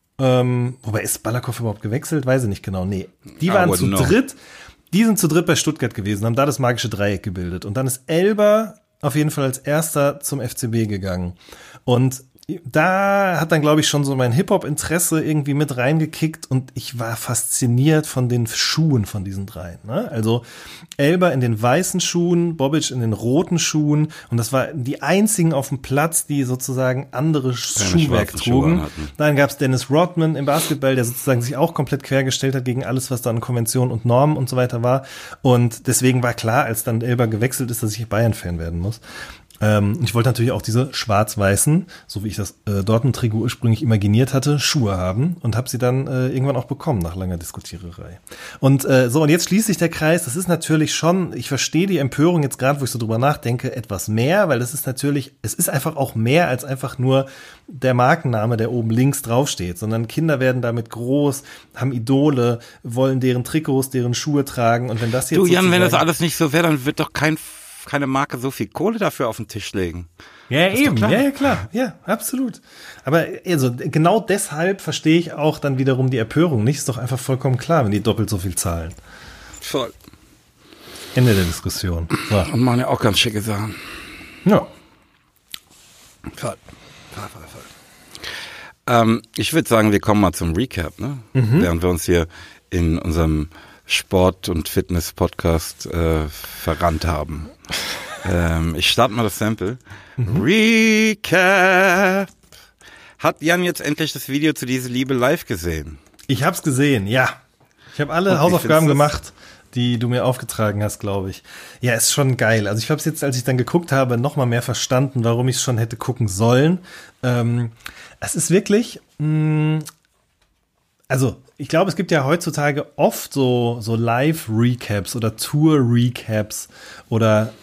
Wobei, ist Balakow überhaupt gewechselt? Weiß ich nicht genau. Nee, die waren zu dritt. Die sind zu dritt bei Stuttgart gewesen, haben da das magische Dreieck gebildet. Und dann ist Elber auf jeden Fall als erster zum FCB gegangen. Und da hat dann, glaube ich, schon so mein Hip-Hop-Interesse irgendwie mit reingekickt und ich war fasziniert von den Schuhen von diesen dreien. Ne? Also Elber in den weißen Schuhen, Bobic in den roten Schuhen und das waren die einzigen auf dem Platz, die sozusagen andere Schuhwerk trugen. Dann gab es Dennis Rodman im Basketball, der sozusagen sich auch komplett quergestellt hat gegen alles, was da an Konventionen und Normen und so weiter war. Und deswegen war klar, als dann Elber gewechselt ist, dass ich Bayern-Fan werden muss. Ich wollte natürlich auch diese schwarz-weißen, so wie ich das Dortmund-Trikot ursprünglich imaginiert hatte, Schuhe haben und habe sie dann irgendwann auch bekommen nach langer Diskutiererei. Und und jetzt schließt sich der Kreis. Das ist natürlich schon, ich verstehe die Empörung jetzt gerade, wo ich so drüber nachdenke, etwas mehr, weil es ist einfach auch mehr als einfach nur der Markenname, der oben links draufsteht, sondern Kinder werden damit groß, haben Idole, wollen deren Trikots, deren Schuhe tragen und wenn das jetzt Du Jan, wenn das alles nicht so wäre, dann wird doch keine Marke so viel Kohle dafür auf den Tisch legen. Ja, eben. Ja, klar. Ja, absolut. Aber also genau deshalb verstehe ich auch dann wiederum die Empörung nicht. Ist doch einfach vollkommen klar, wenn die doppelt so viel zahlen. Voll. Ende der Diskussion. So. Und machen ja auch ganz schicke Sachen. Ja. Voll. Ich würde sagen, wir kommen mal zum Recap, ne? Während wir uns hier in unserem Sport- und Fitness-Podcast verrannt haben. Ich starte mal das Sample. Recap. Hat Jan jetzt endlich das Video zu Diese Liebe live gesehen? Ich hab's gesehen, ja. Ich habe alle Hausaufgaben gemacht, die du mir aufgetragen hast, glaube ich. Ja, ist schon geil. Also ich habe es jetzt, als ich dann geguckt habe, noch mal mehr verstanden, warum ich es schon hätte gucken sollen. Es ist wirklich... Also, ich glaube, es gibt ja heutzutage oft so Live-Recaps oder Tour-Recaps oder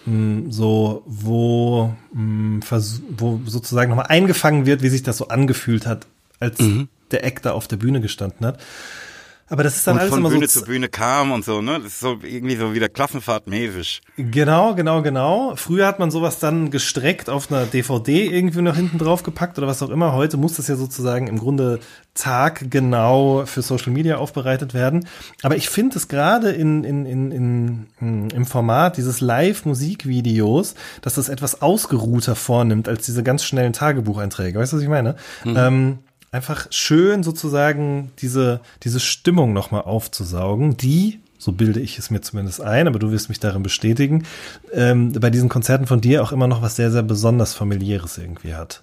wo sozusagen nochmal eingefangen wird, wie sich das so angefühlt hat, als der Act da auf der Bühne gestanden hat. Aber das ist dann und alles von immer Bühne so zu Bühne kam und so, ne? Das ist so irgendwie so wieder klassenfahrtmäßig. Genau. Früher hat man sowas dann gestreckt auf einer DVD irgendwie noch hinten drauf gepackt oder was auch immer. Heute muss das ja sozusagen im Grunde taggenau für Social Media aufbereitet werden. Aber ich finde es gerade im Format dieses Live-Musikvideos, dass das etwas ausgeruhter vornimmt als diese ganz schnellen Tagebucheinträge. Weißt du, was ich meine? Einfach schön sozusagen diese Stimmung nochmal aufzusaugen, die, so bilde ich es mir zumindest ein, aber du wirst mich darin bestätigen, bei diesen Konzerten von dir auch immer noch was sehr, sehr besonders Familiäres irgendwie hat.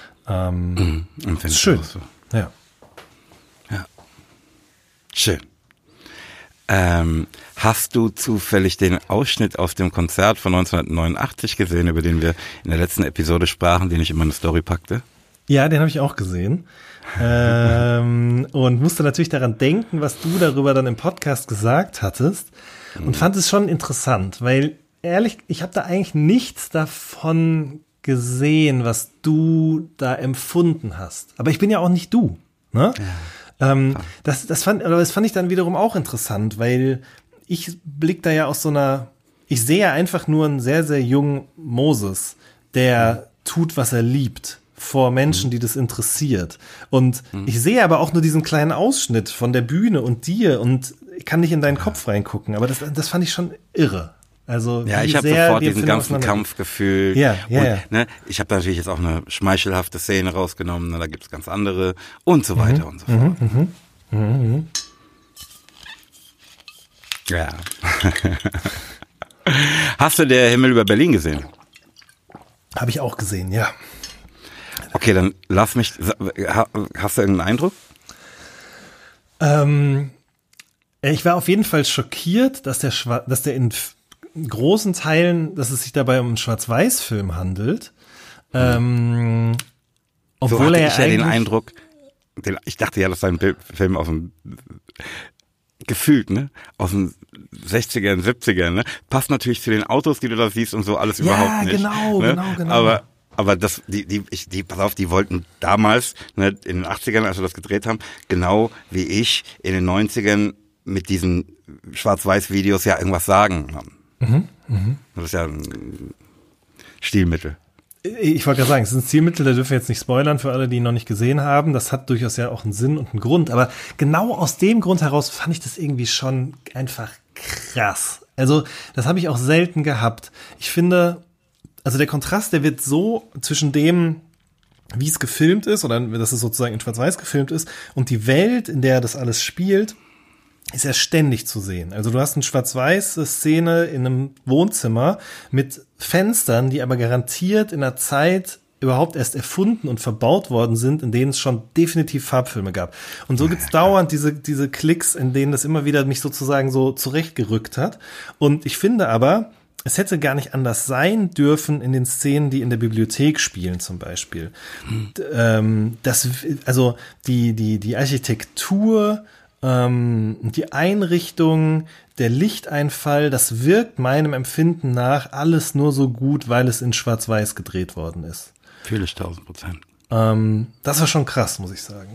Ist schön. So. Ja. Schön. Hast du zufällig den Ausschnitt aus dem Konzert von 1989 gesehen, über den wir in der letzten Episode sprachen, den ich immer in eine Story packte? Ja, den habe ich auch gesehen. Und musste natürlich daran denken, was du darüber dann im Podcast gesagt hattest. Und fand es schon interessant, weil ehrlich, ich habe da eigentlich nichts davon gesehen, was du da empfunden hast. Aber ich bin ja auch nicht du. Ne? Ja. Das fand ich dann wiederum auch interessant, weil ich blick da ja aus so einer, ich sehe ja einfach nur einen sehr, sehr jungen Moses, der tut, was er liebt. Vor Menschen, die das interessiert. Und ich sehe aber auch nur diesen kleinen Ausschnitt von der Bühne und dir und ich kann nicht in deinen Kopf reingucken. Aber das fand ich schon irre. Also ja, ich habe sofort diesen ganzen Kampf gefühlt. Ja. Ne, ich habe natürlich jetzt auch eine schmeichelhafte Szene rausgenommen, ne, da gibt's ganz andere und so weiter und so fort. Ja. Hast du Der Himmel über Berlin gesehen? Habe ich auch gesehen, ja. Okay, dann lass mich, hast du irgendeinen Eindruck? Ich war auf jeden Fall schockiert, dass der in großen Teilen, dass es sich dabei um einen Schwarz-Weiß-Film handelt. Obwohl so hatte er ich ja den Eindruck, ich dachte ja, das sei ein Film aus dem gefühlt, ne? Aus den 60ern, 70ern, ne? Passt natürlich zu den Autos, die du da siehst und so alles überhaupt nicht. Genau, ne? genau. Aber das, pass auf, die wollten damals, ne, in den 80ern, als wir das gedreht haben, genau wie ich in den 90ern mit diesen Schwarz-Weiß-Videos ja irgendwas sagen. Das ist ja ein Stilmittel. Ich wollte gerade sagen, es ist ein Stilmittel, da dürfen wir jetzt nicht spoilern für alle, die ihn noch nicht gesehen haben. Das hat durchaus ja auch einen Sinn und einen Grund. Aber genau aus dem Grund heraus fand ich das irgendwie schon einfach krass. Also das habe ich auch selten gehabt. Ich finde, also der Kontrast, der wird so zwischen dem, wie es gefilmt ist, oder dass es sozusagen in Schwarz-Weiß gefilmt ist, und die Welt, in der das alles spielt, ist ja ständig zu sehen. Also du hast eine schwarz-weiße Szene in einem Wohnzimmer mit Fenstern, die aber garantiert in einer Zeit überhaupt erst erfunden und verbaut worden sind, in denen es schon definitiv Farbfilme gab. Und so gibt's dauernd diese Klicks, in denen das immer wieder mich sozusagen so zurechtgerückt hat. Und ich finde aber, es hätte gar nicht anders sein dürfen in den Szenen, die in der Bibliothek spielen zum Beispiel. Also die Architektur, die Einrichtung, der Lichteinfall, das wirkt meinem Empfinden nach alles nur so gut, weil es in Schwarz-Weiß gedreht worden ist. Fühle ich 1000%. Das war schon krass, muss ich sagen.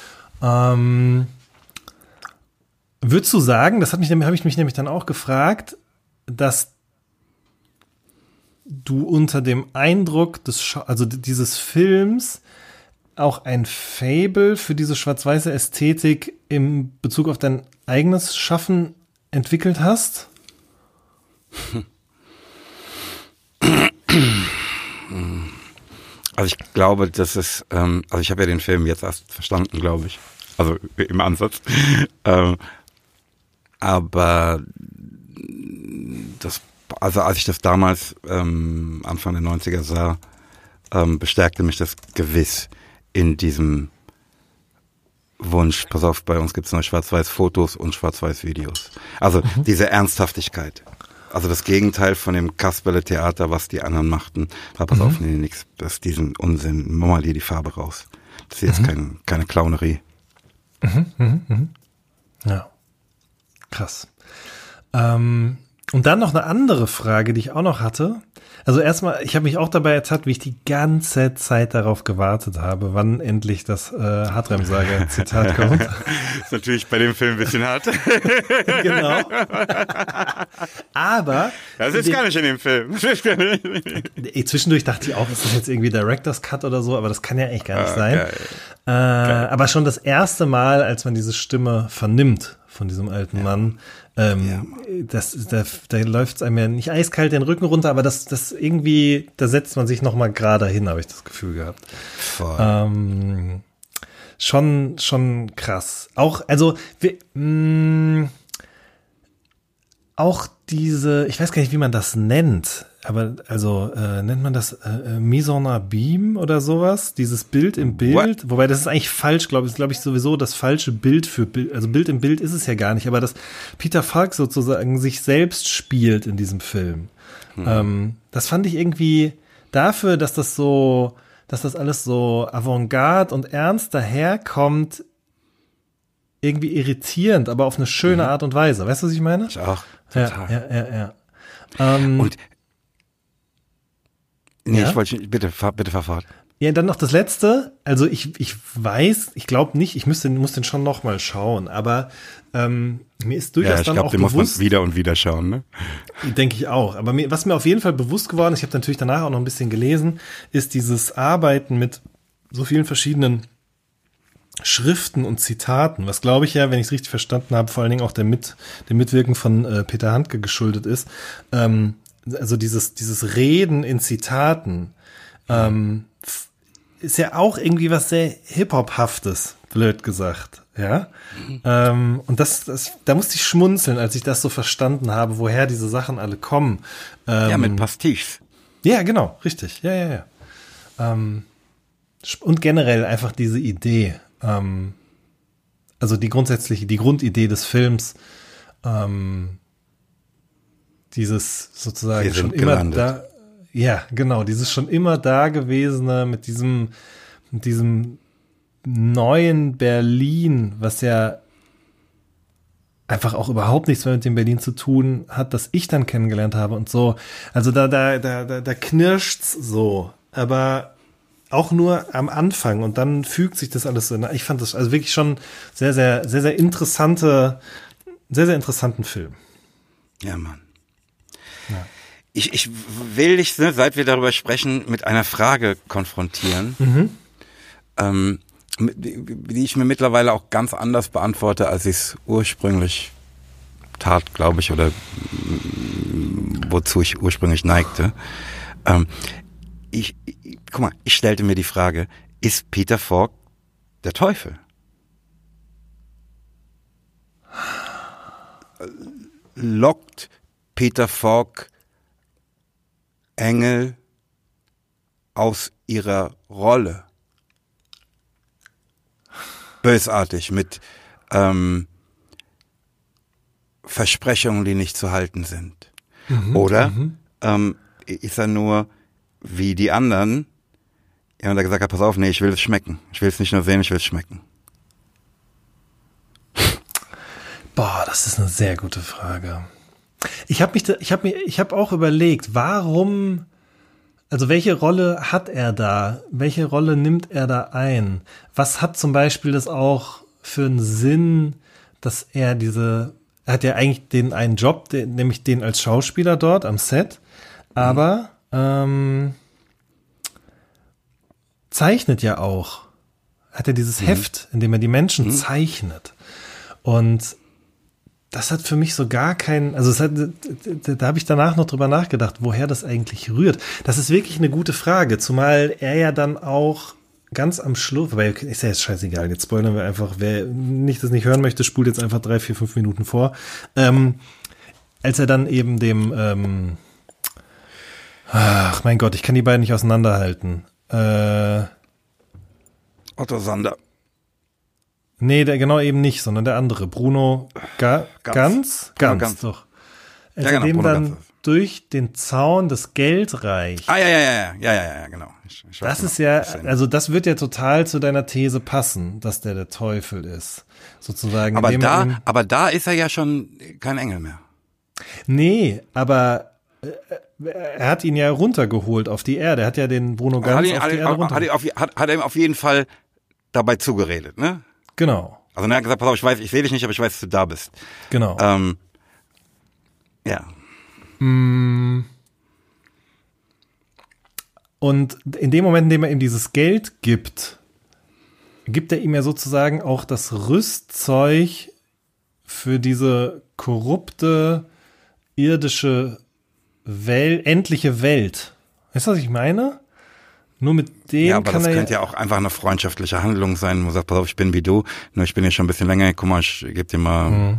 Würdest du sagen, das habe ich mich nämlich dann auch gefragt, dass du unter dem Eindruck dieses Films auch ein Faible für diese schwarz-weiße Ästhetik in Bezug auf dein eigenes Schaffen entwickelt hast? Also ich glaube, das ist, also ich habe ja den Film jetzt erst verstanden, glaube ich. Also im Ansatz. Aber also als ich das damals Anfang der 90er sah, bestärkte mich das gewiss in diesem Wunsch, pass auf, bei uns gibt's nur Schwarz-Weiß-Fotos und Schwarz-Weiß-Videos. Also diese Ernsthaftigkeit. Also das Gegenteil von dem Kasperle-Theater, was die anderen machten. Pass auf, nee, nix, das ist diesen Unsinn. Mach mal dir die Farbe raus. Das ist jetzt keine Clownerie. Ja, krass. Und dann noch eine andere Frage, die ich auch noch hatte. Also erstmal, ich habe mich auch dabei ertappt, wie ich die ganze Zeit darauf gewartet habe, wann endlich das Hartreim-Saga-Zitat kommt. Ist natürlich bei dem Film ein bisschen hart. Genau. Aber das ist gar nicht in dem Film. Zwischendurch dachte ich auch, ist das jetzt irgendwie Director's Cut oder so, aber das kann ja eigentlich gar nicht sein. Aber schon das erste Mal, als man diese Stimme vernimmt von diesem alten Mann, da läuft es einem ja nicht eiskalt den Rücken runter, aber das irgendwie, da setzt man sich nochmal gerade hin, habe ich das Gefühl gehabt. Voll. Schon krass. Auch, also, auch diese, ich weiß gar nicht, wie man das nennt, aber also nennt man das Mise en Abîme oder sowas? Dieses Bild im Bild? What? Wobei das ist eigentlich falsch, glaube ich sowieso das falsche Bild für Bild. Also Bild im Bild ist es ja gar nicht, aber dass Peter Falk sozusagen sich selbst spielt in diesem Film. Das fand ich irgendwie dafür, dass das alles so avantgarde und ernst daherkommt, irgendwie irritierend, aber auf eine schöne Art und Weise. Weißt du, was ich meine? Ich auch. Total. Ja. Und ich wollte, bitte fahr fort. Ja, dann noch das Letzte. Also ich glaube nicht, ich muss den schon noch mal schauen, aber mir ist durchaus dann auch bewusst. Ich glaube, den muss man wieder und wieder schauen, ne? Denke ich auch. Aber was mir auf jeden Fall bewusst geworden ist, ich habe natürlich danach auch noch ein bisschen gelesen, ist dieses Arbeiten mit so vielen verschiedenen Schriften und Zitaten, was glaube ich ja, wenn ich es richtig verstanden habe, vor allen Dingen auch dem Mitwirken von Peter Handke geschuldet ist, also dieses Reden in Zitaten, ist ja auch irgendwie was sehr Hip-Hop-haftes, blöd gesagt, ja. Und da musste ich schmunzeln, als ich das so verstanden habe, woher diese Sachen alle kommen. Ja, mit Pastiches. Ja, genau, richtig, ja. Und generell einfach diese Idee, also die Grundidee des Films, dieses sozusagen schon immer gelandet. Da, ja, genau, dieses schon immer da gewesene mit diesem neuen Berlin, was ja einfach auch überhaupt nichts mehr mit dem Berlin zu tun hat, das ich dann kennengelernt habe und so. Also da knirscht's so, aber auch nur am Anfang und dann fügt sich das alles so. Ich fand das also wirklich schon sehr, sehr, sehr, sehr interessanten Film. Ja, Mann. Ja. Ich will dich, ne, seit wir darüber sprechen, mit einer Frage konfrontieren, die ich mir mittlerweile auch ganz anders beantworte, als ich es ursprünglich tat, glaube ich, oder wozu ich ursprünglich neigte. Guck mal, ich stellte mir die Frage, ist Peter Falk der Teufel? Lockt Peter Falk Engel aus ihrer Rolle? Bösartig, mit Versprechungen, die nicht zu halten sind. Oder ist er nur wie die anderen, und er gesagt hat, pass auf, nee, ich will es schmecken. Ich will es nicht nur sehen, ich will es schmecken. Boah, das ist eine sehr gute Frage. Ich habe auch überlegt, warum, also welche Rolle hat er da? Welche Rolle nimmt er da ein? Was hat zum Beispiel das auch für einen Sinn, dass er hat ja eigentlich den einen Job, nämlich den als Schauspieler dort am Set, aber zeichnet ja auch. Hat er dieses Heft, in dem er die Menschen zeichnet. Und das hat für mich so gar keinen, also da habe ich danach noch drüber nachgedacht, woher das eigentlich rührt. Das ist wirklich eine gute Frage, zumal er ja dann auch ganz am Schluss, weil ist ja jetzt scheißegal, jetzt spoilern wir einfach, wer das nicht hören möchte, spult jetzt einfach 3, 4, 5 Minuten vor. Als er dann eben dem ach mein Gott, ich kann die beiden nicht auseinanderhalten. Otto Sander. Nee, der genau eben nicht, sondern der andere. Bruno Ganz, doch. Als er dem dann durch den Zaun das Geld reicht. Ja, genau. Ich das ist ja, also das wird ja total zu deiner These passen, dass der Teufel ist. Sozusagen. Aber da ist er ja schon kein Engel mehr. Nee, aber er hat ihn ja runtergeholt auf die Erde. Er hat ja den Bruno Ganz auf die Erde runtergeholt. Hat er ihm auf jeden Fall dabei zugeredet, ne? Genau. Also er hat gesagt, pass auf, ich sehe dich nicht, aber ich weiß, dass du da bist. Genau. Ja. Und in dem Moment, in dem er ihm dieses Geld gibt er ihm ja sozusagen auch das Rüstzeug für diese korrupte, irdische endliche Welt. Weißt du, was ich meine? Nur mit dem aber kann das könnte ja auch einfach eine freundschaftliche Handlung sein. Man sagt, pass auf, ich bin wie du, nur ich bin hier schon ein bisschen länger. Guck mal, ich gebe dir mal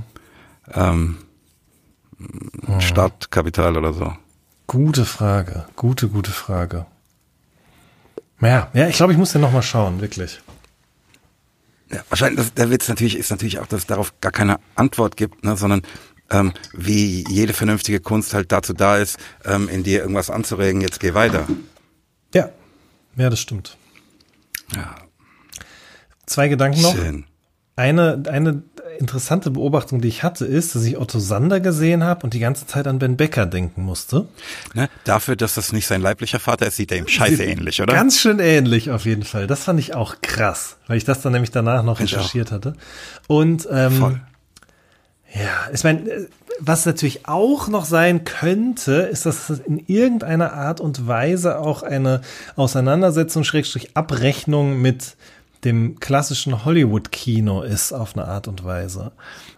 Startkapital oder so. Gute Frage. Gute Frage. Ja, ich glaube, ich muss den nochmal schauen, wirklich. Ja, wahrscheinlich, der Witz ist natürlich auch, dass es darauf gar keine Antwort gibt, ne, sondern wie jede vernünftige Kunst halt dazu da ist, in dir irgendwas anzuregen, jetzt geh weiter. Ja, das stimmt. Ja. 2 Gedanken noch. Schön. Eine interessante Beobachtung, die ich hatte, ist, dass ich Otto Sander gesehen habe und die ganze Zeit an Ben Becker denken musste. Ne? Dafür, dass das nicht sein leiblicher Vater ist, sieht er ihm scheiße ähnlich, oder? Ganz schön ähnlich auf jeden Fall. Das fand ich auch krass, weil ich das dann nämlich danach noch recherchiert hatte. Und voll. Ja, ich meine, was natürlich auch noch sein könnte, ist, dass es in irgendeiner Art und Weise auch eine Auseinandersetzung, Abrechnung mit dem klassischen Hollywood-Kino ist auf eine Art und Weise.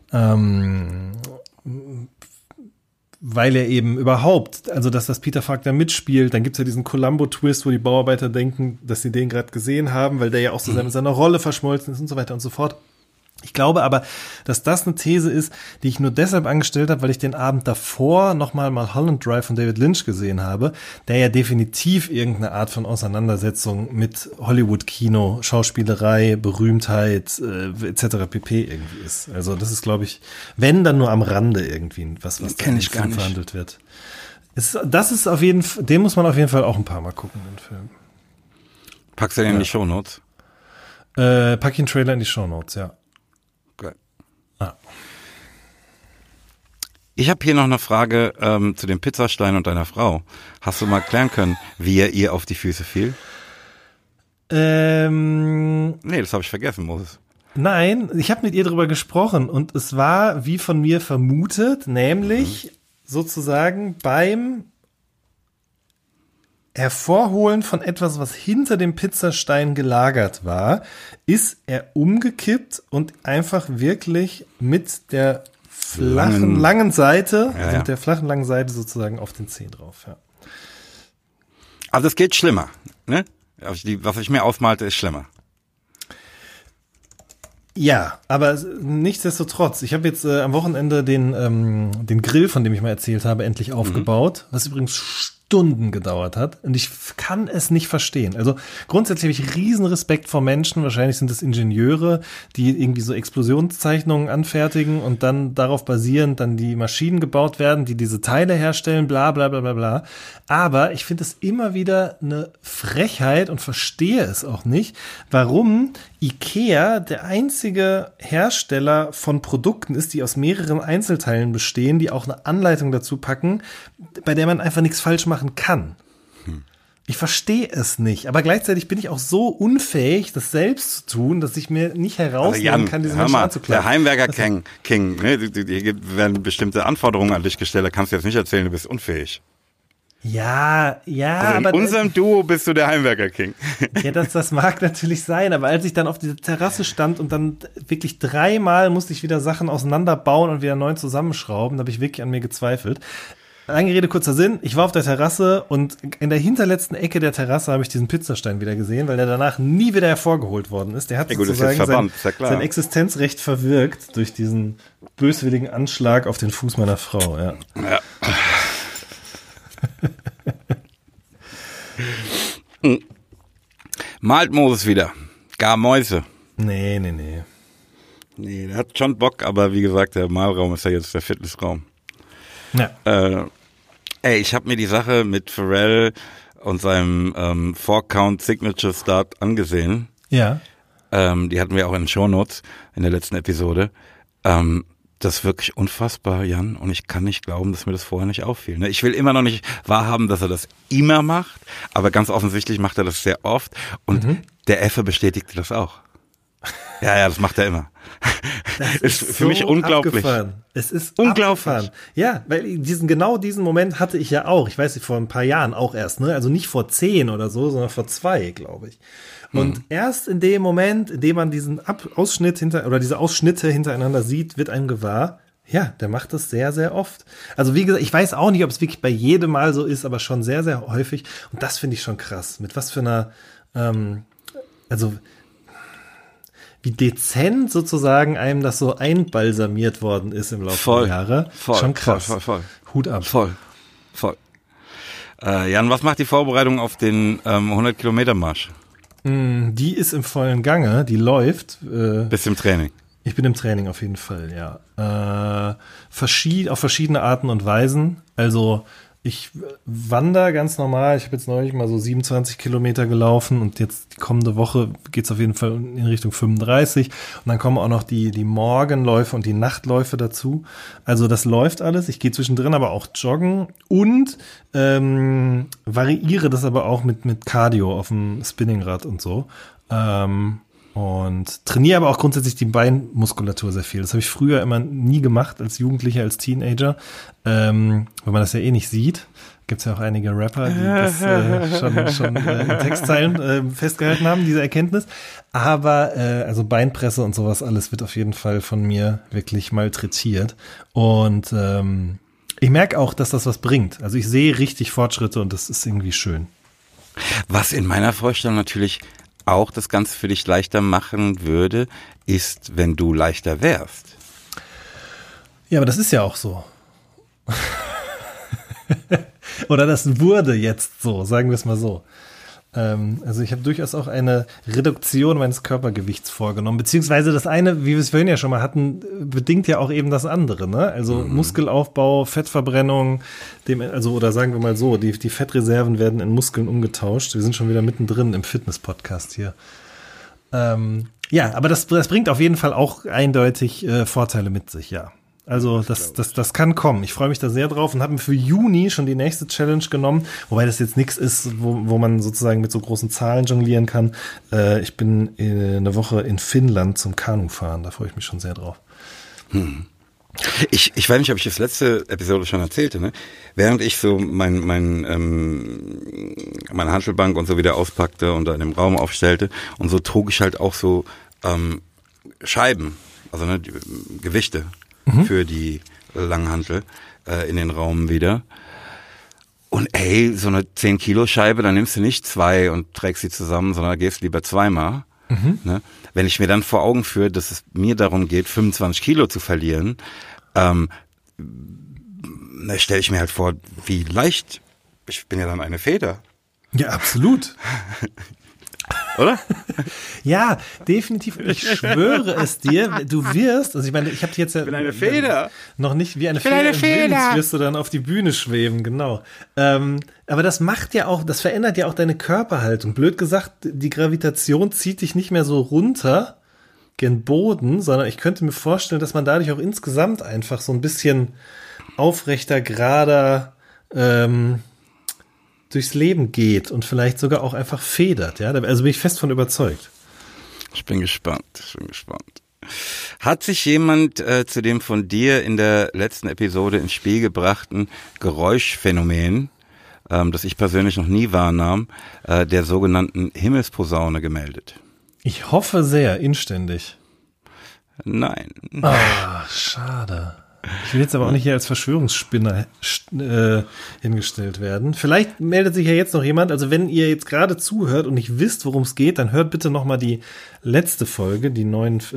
Weil er eben überhaupt, also dass das Peter Falk da mitspielt, dann gibt's ja diesen Columbo-Twist, wo die Bauarbeiter denken, dass sie den gerade gesehen haben, weil der ja auch so mit seiner Rolle verschmolzen ist und so weiter und so fort. Ich glaube aber, dass das eine These ist, die ich nur deshalb angestellt habe, weil ich den Abend davor nochmal Mulholland Drive von David Lynch gesehen habe, der ja definitiv irgendeine Art von Auseinandersetzung mit Hollywood-Kino, Schauspielerei, Berühmtheit etc. pp. irgendwie ist. Also das ist, glaube ich, wenn dann nur am Rande irgendwie was da verhandelt wird. Das ist auf jeden Fall, den muss man auf jeden Fall auch ein paar Mal gucken, den Film. Packst du den in die Shownotes? Pack ich den Trailer in die Shownotes, ja. Geil. Ah. Ich habe hier noch eine Frage zu dem Pizzastein und deiner Frau. Hast du mal klären können, wie er ihr auf die Füße fiel? Nee, das habe ich vergessen, Moses. Nein, ich habe mit ihr darüber gesprochen und es war, wie von mir vermutet, nämlich sozusagen beim Hervorholen von etwas, was hinter dem Pizzastein gelagert war, ist er umgekippt und einfach wirklich mit der langen Seite, mit der flachen, langen Seite sozusagen auf den Zehen drauf. Ja. Also es geht schlimmer, ne? Was ich mir ausmalte, ist schlimmer. Ja, aber nichtsdestotrotz, ich habe jetzt am Wochenende den Grill, von dem ich mal erzählt habe, endlich aufgebaut, was übrigens Stunden gedauert hat und ich kann es nicht verstehen. Also grundsätzlich habe ich riesen Respekt vor Menschen, wahrscheinlich sind es Ingenieure, die irgendwie so Explosionszeichnungen anfertigen und dann darauf basierend dann die Maschinen gebaut werden, die diese Teile herstellen, bla bla bla bla bla. Aber ich finde es immer wieder eine Frechheit und verstehe es auch nicht, warum IKEA der einzige Hersteller von Produkten ist, die aus mehreren Einzelteilen bestehen, die auch eine Anleitung dazu packen, bei der man einfach nichts falsch machen kann. Ich verstehe es nicht, aber gleichzeitig bin ich auch so unfähig, das selbst zu tun, dass ich mir nicht herausnehmen kann, diese Menschen anzuklagen. Der Heimwerker King, ne? Hier werden bestimmte Anforderungen an dich gestellt, da kannst du jetzt nicht erzählen, du bist unfähig. Ja, also in aber unserem Duo bist du der Heimwerker King. Ja, das mag natürlich sein, aber als ich dann auf dieser Terrasse stand und dann wirklich 3-mal musste ich wieder Sachen auseinanderbauen und wieder neu zusammenschrauben, da habe ich wirklich an mir gezweifelt. Lange Rede, kurzer Sinn, ich war auf der Terrasse und in der hinterletzten Ecke der Terrasse habe ich diesen Pizzastein wieder gesehen, weil der danach nie wieder hervorgeholt worden ist. Der hat sozusagen sein Existenzrecht verwirkt durch diesen böswilligen Anschlag auf den Fuß meiner Frau. Ja. Malt Moses wieder. Gar Mäuse. Nee, der hat schon Bock, aber wie gesagt, der Malraum ist ja jetzt der Fitnessraum. Ja. Ich habe mir die Sache mit Pharrell und seinem 4-Count Signature Start angesehen. Ja. Die hatten wir auch in den Shownotes in der letzten Episode. Das ist wirklich unfassbar, Jan, und ich kann nicht glauben, dass mir das vorher nicht auffiel. Ich will immer noch nicht wahrhaben, dass er das immer macht, aber ganz offensichtlich macht er das sehr oft und der Effe bestätigte das auch. Ja, das macht er immer. Das ist für mich unglaublich. Es ist unglaublich. Abgefahren. Ja, weil diesen Moment hatte ich ja auch. Ich weiß nicht, vor ein paar Jahren auch erst, ne? Also nicht vor 10 oder so, sondern vor 2, glaube ich. Und erst in dem Moment, in dem man diesen diese Ausschnitte hintereinander sieht, wird einem gewahr, ja, der macht das sehr, sehr oft. Also wie gesagt, ich weiß auch nicht, ob es wirklich bei jedem Mal so ist, aber schon sehr, sehr häufig. Und das finde ich schon krass. Mit was für einer, wie dezent sozusagen einem das so einbalsamiert worden ist im Laufe der Jahre. Schon krass. Voll. Hut ab. Voll. Jan, was macht die Vorbereitung auf den 100-Kilometer-Marsch? Die ist im vollen Gange, die läuft. Bist im Training? Ich bin im Training auf jeden Fall, ja. Auf verschiedene Arten und Weisen. Also ich wandere ganz normal. Ich habe jetzt neulich mal so 27 Kilometer gelaufen und jetzt die kommende Woche geht's auf jeden Fall in Richtung 35. Und dann kommen auch noch die Morgenläufe und die Nachtläufe dazu. Also das läuft alles. Ich gehe zwischendrin aber auch joggen und variiere das aber auch mit Cardio auf dem Spinningrad und so. Und trainiere aber auch grundsätzlich die Beinmuskulatur sehr viel. Das habe ich früher immer nie gemacht, als Jugendlicher, als Teenager, weil man das ja eh nicht sieht. Gibt es ja auch einige Rapper, die das schon in Textzeilen festgehalten haben, diese Erkenntnis. Aber also Beinpresse und sowas alles wird auf jeden Fall von mir wirklich malträtiert. Und ich merke auch, dass das was bringt. Also ich sehe richtig Fortschritte und das ist irgendwie schön. Was in meiner Vorstellung natürlich auch das Ganze für dich leichter machen würde, ist, wenn du leichter wärst. Ja, aber das ist ja auch so. Oder das wurde jetzt so, sagen wir es mal so. Also ich habe durchaus auch eine Reduktion meines Körpergewichts vorgenommen, beziehungsweise das eine, wie wir es vorhin ja schon mal hatten, bedingt ja auch eben das andere, ne? Also Muskelaufbau, Fettverbrennung, oder sagen wir mal so, die Fettreserven werden in Muskeln umgetauscht. Wir sind schon wieder mittendrin im Fitness-Podcast hier. Ja, aber das bringt auf jeden Fall auch eindeutig Vorteile mit sich, ja. Also das kann kommen. Ich freue mich da sehr drauf und habe mir für Juni schon die nächste Challenge genommen, wobei das jetzt nichts ist, wo man sozusagen mit so großen Zahlen jonglieren kann. Ich bin eine Woche in Finnland zum Kanufahren, da freue ich mich schon sehr drauf. Ich weiß nicht, ob ich das letzte Episode schon erzählte, ne? Während ich so meine Hantelbank und so wieder auspackte und da in dem Raum aufstellte und so trug ich halt auch so Scheiben, also ne, Gewichte. Für die Langhantel in den Raum wieder. Und so eine 10-Kilo-Scheibe, dann nimmst du nicht 2 und trägst sie zusammen, sondern gehst lieber 2-mal. Ne? Wenn ich mir dann vor Augen führe, dass es mir darum geht, 25 Kilo zu verlieren, da stelle ich mir halt vor, wie leicht, ich bin ja dann eine Feder. Ja, absolut. Oder? Ja, definitiv. Ich schwöre es dir, du wirst, also ich meine, ich habe jetzt ja ich bin eine Feder. Noch nicht wie eine Feder. Jetzt wirst du dann auf die Bühne schweben, genau. Aber das das verändert ja auch deine Körperhaltung. Blöd gesagt, die Gravitation zieht dich nicht mehr so runter gen Boden, sondern ich könnte mir vorstellen, dass man dadurch auch insgesamt einfach so ein bisschen aufrechter, gerader, durchs Leben geht und vielleicht sogar auch einfach federt, ja, also bin ich fest von überzeugt. Ich bin gespannt. Hat sich jemand zu dem von dir in der letzten Episode ins Spiel gebrachten Geräuschphänomen, das ich persönlich noch nie wahrnahm, der sogenannten Himmelsposaune gemeldet? Ich hoffe sehr, inständig. Nein. Schade. Ich will jetzt aber auch nicht hier als Verschwörungsspinner hingestellt werden. Vielleicht meldet sich ja jetzt noch jemand. Also wenn ihr jetzt gerade zuhört und nicht wisst, worum es geht, dann hört bitte noch mal die letzte Folge, die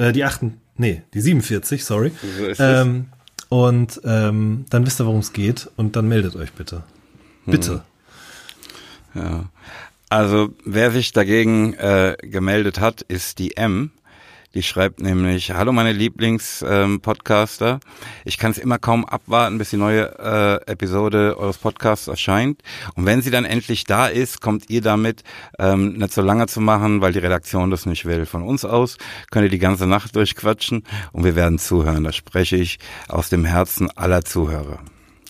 47, sorry. So ist es. Und dann wisst ihr, worum es geht und dann meldet euch bitte. Bitte. Ja. Also wer sich dagegen gemeldet hat, ist die M. Die schreibt nämlich: Hallo meine Lieblings-Podcaster. Ich kann es immer kaum abwarten, bis die neue Episode eures Podcasts erscheint. Und wenn sie dann endlich da ist, kommt ihr damit nicht so lange zu machen, weil die Redaktion das nicht will. Von uns aus könnt ihr die ganze Nacht durchquatschen und wir werden zuhören. Da spreche ich aus dem Herzen aller Zuhörer.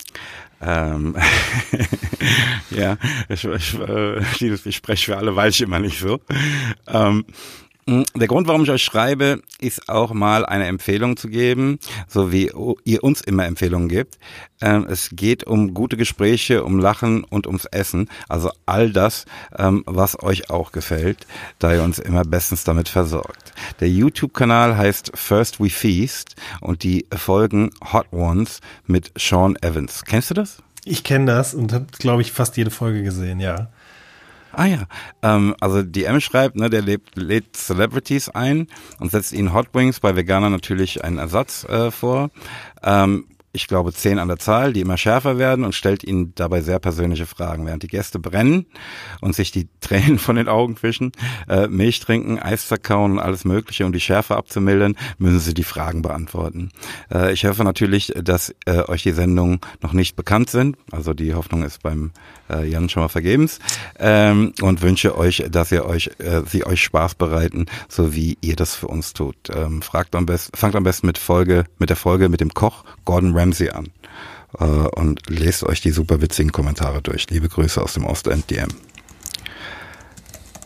Ja, ich spreche für alle, weiß ich immer nicht so. Der Grund, warum ich euch schreibe, ist auch mal eine Empfehlung zu geben, so wie ihr uns immer Empfehlungen gebt. Es geht um gute Gespräche, um Lachen und ums Essen. Also all das, was euch auch gefällt, da ihr uns immer bestens damit versorgt. Der YouTube-Kanal heißt First We Feast und die Folgen Hot Ones mit Sean Evans. Kennst du das? Ich kenne das und habe, glaube ich, fast jede Folge gesehen, ja. Ah ja, also die M schreibt, ne, der lädt Celebrities ein und setzt ihnen Hot Wings, bei Veganern natürlich einen Ersatz vor. Ich glaube 10 an der Zahl, die immer schärfer werden und stellt ihnen dabei sehr persönliche Fragen. Während die Gäste brennen und sich die Tränen von den Augen fischen, Milch trinken, Eis zerkauen und alles Mögliche, um die Schärfe abzumildern, müssen sie die Fragen beantworten. Ich hoffe natürlich, dass euch die Sendungen noch nicht bekannt sind. Also die Hoffnung ist beim Jan schon mal vergebens. Und wünsche euch, dass sie euch Spaß bereiten, so wie ihr das für uns tut. Fangt am besten mit der Folge mit dem Koch Gordon Ramsay an und lest euch die super witzigen Kommentare durch. Liebe Grüße aus dem Ostend, DM.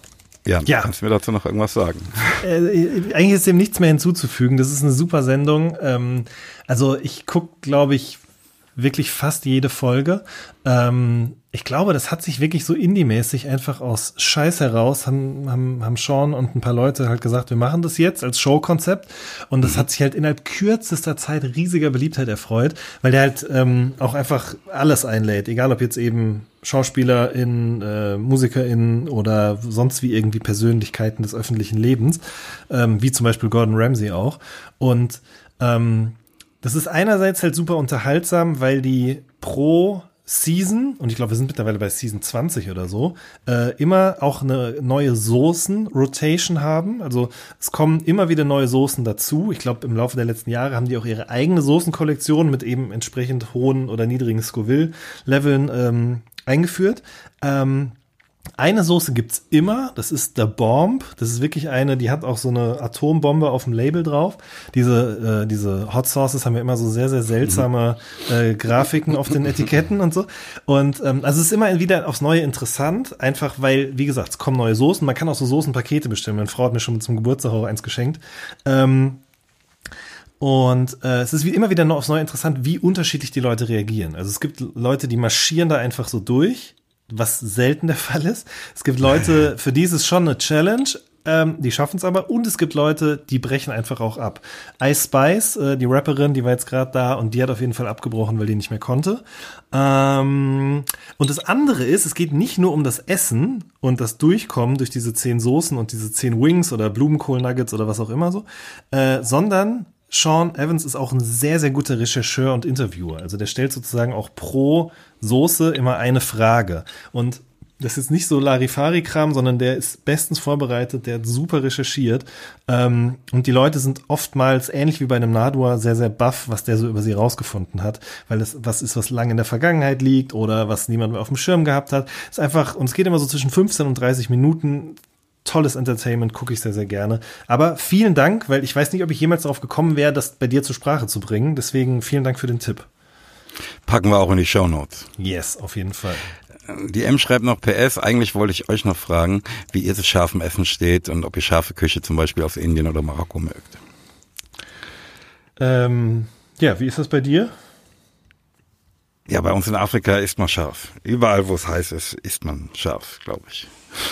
Ja, kannst du mir dazu noch irgendwas sagen? Eigentlich ist dem nichts mehr hinzuzufügen. Das ist eine super Sendung. Also ich gucke, glaube ich, wirklich fast jede Folge. Ich glaube, das hat sich wirklich so indie-mäßig einfach aus Scheiß heraus, haben Sean und ein paar Leute halt gesagt, wir machen das jetzt als Showkonzept. Und das hat sich halt innerhalb kürzester Zeit riesiger Beliebtheit erfreut, weil der halt auch einfach alles einlädt, egal ob jetzt eben SchauspielerInnen, MusikerInnen oder sonst wie irgendwie Persönlichkeiten des öffentlichen Lebens, wie zum Beispiel Gordon Ramsay auch. Und das ist einerseits halt super unterhaltsam, weil die pro Season, und ich glaube, wir sind mittlerweile bei Season 20 oder so, immer auch eine neue Soßen-Rotation haben. Also es kommen immer wieder neue Soßen dazu. Ich glaube, im Laufe der letzten Jahre haben die auch ihre eigene Soßenkollektion mit eben entsprechend hohen oder niedrigen Scoville-Leveln eingeführt. Eine Soße gibt's immer, das ist The Bomb. Das ist wirklich eine, die hat auch so eine Atombombe auf dem Label drauf. Diese Hot Sauces haben ja immer so sehr, sehr seltsame Grafiken auf den Etiketten und so. Und also es ist immer wieder aufs Neue interessant, einfach weil, wie gesagt, es kommen neue Soßen. Man kann auch so Soßenpakete bestellen. Meine Frau hat mir schon zum Geburtstag auch eins geschenkt. Und es ist wie immer wieder noch aufs Neue interessant, wie unterschiedlich die Leute reagieren. Also es gibt Leute, die marschieren da einfach so durch, was selten der Fall ist. Es gibt Leute, für die ist es schon eine Challenge, die schaffen es aber. Und es gibt Leute, die brechen einfach auch ab. Ice Spice, die Rapperin, die war jetzt gerade da und die hat auf jeden Fall abgebrochen, weil die nicht mehr konnte. Und das andere ist, es geht nicht nur um das Essen und das Durchkommen durch diese 10 Soßen und diese 10 Wings oder Blumenkohl-Nuggets oder was auch immer so, sondern Sean Evans ist auch ein sehr, sehr guter Rechercheur und Interviewer. Also der stellt sozusagen auch pro Soße immer eine Frage. Und das ist nicht so Larifari-Kram, sondern der ist bestens vorbereitet, der hat super recherchiert. Und die Leute sind oftmals, ähnlich wie bei einem Nardwuar, sehr, sehr baff, was der so über sie rausgefunden hat. Weil es was ist, was lange in der Vergangenheit liegt oder was niemand mehr auf dem Schirm gehabt hat. Es ist einfach, und es geht immer so zwischen 15 und 30 Minuten. Tolles Entertainment, gucke ich sehr, sehr gerne. Aber vielen Dank, weil ich weiß nicht, ob ich jemals darauf gekommen wäre, das bei dir zur Sprache zu bringen. Deswegen vielen Dank für den Tipp. Packen wir auch in die Shownotes. Yes, auf jeden Fall. Die M schreibt noch PS, eigentlich wollte ich euch noch fragen, wie ihr zu scharfem Essen steht und ob ihr scharfe Küche zum Beispiel aus Indien oder Marokko mögt. Ja, wie ist das bei dir? Ja, bei uns in Afrika isst man scharf. Überall, wo es heiß ist, isst man scharf, glaube ich.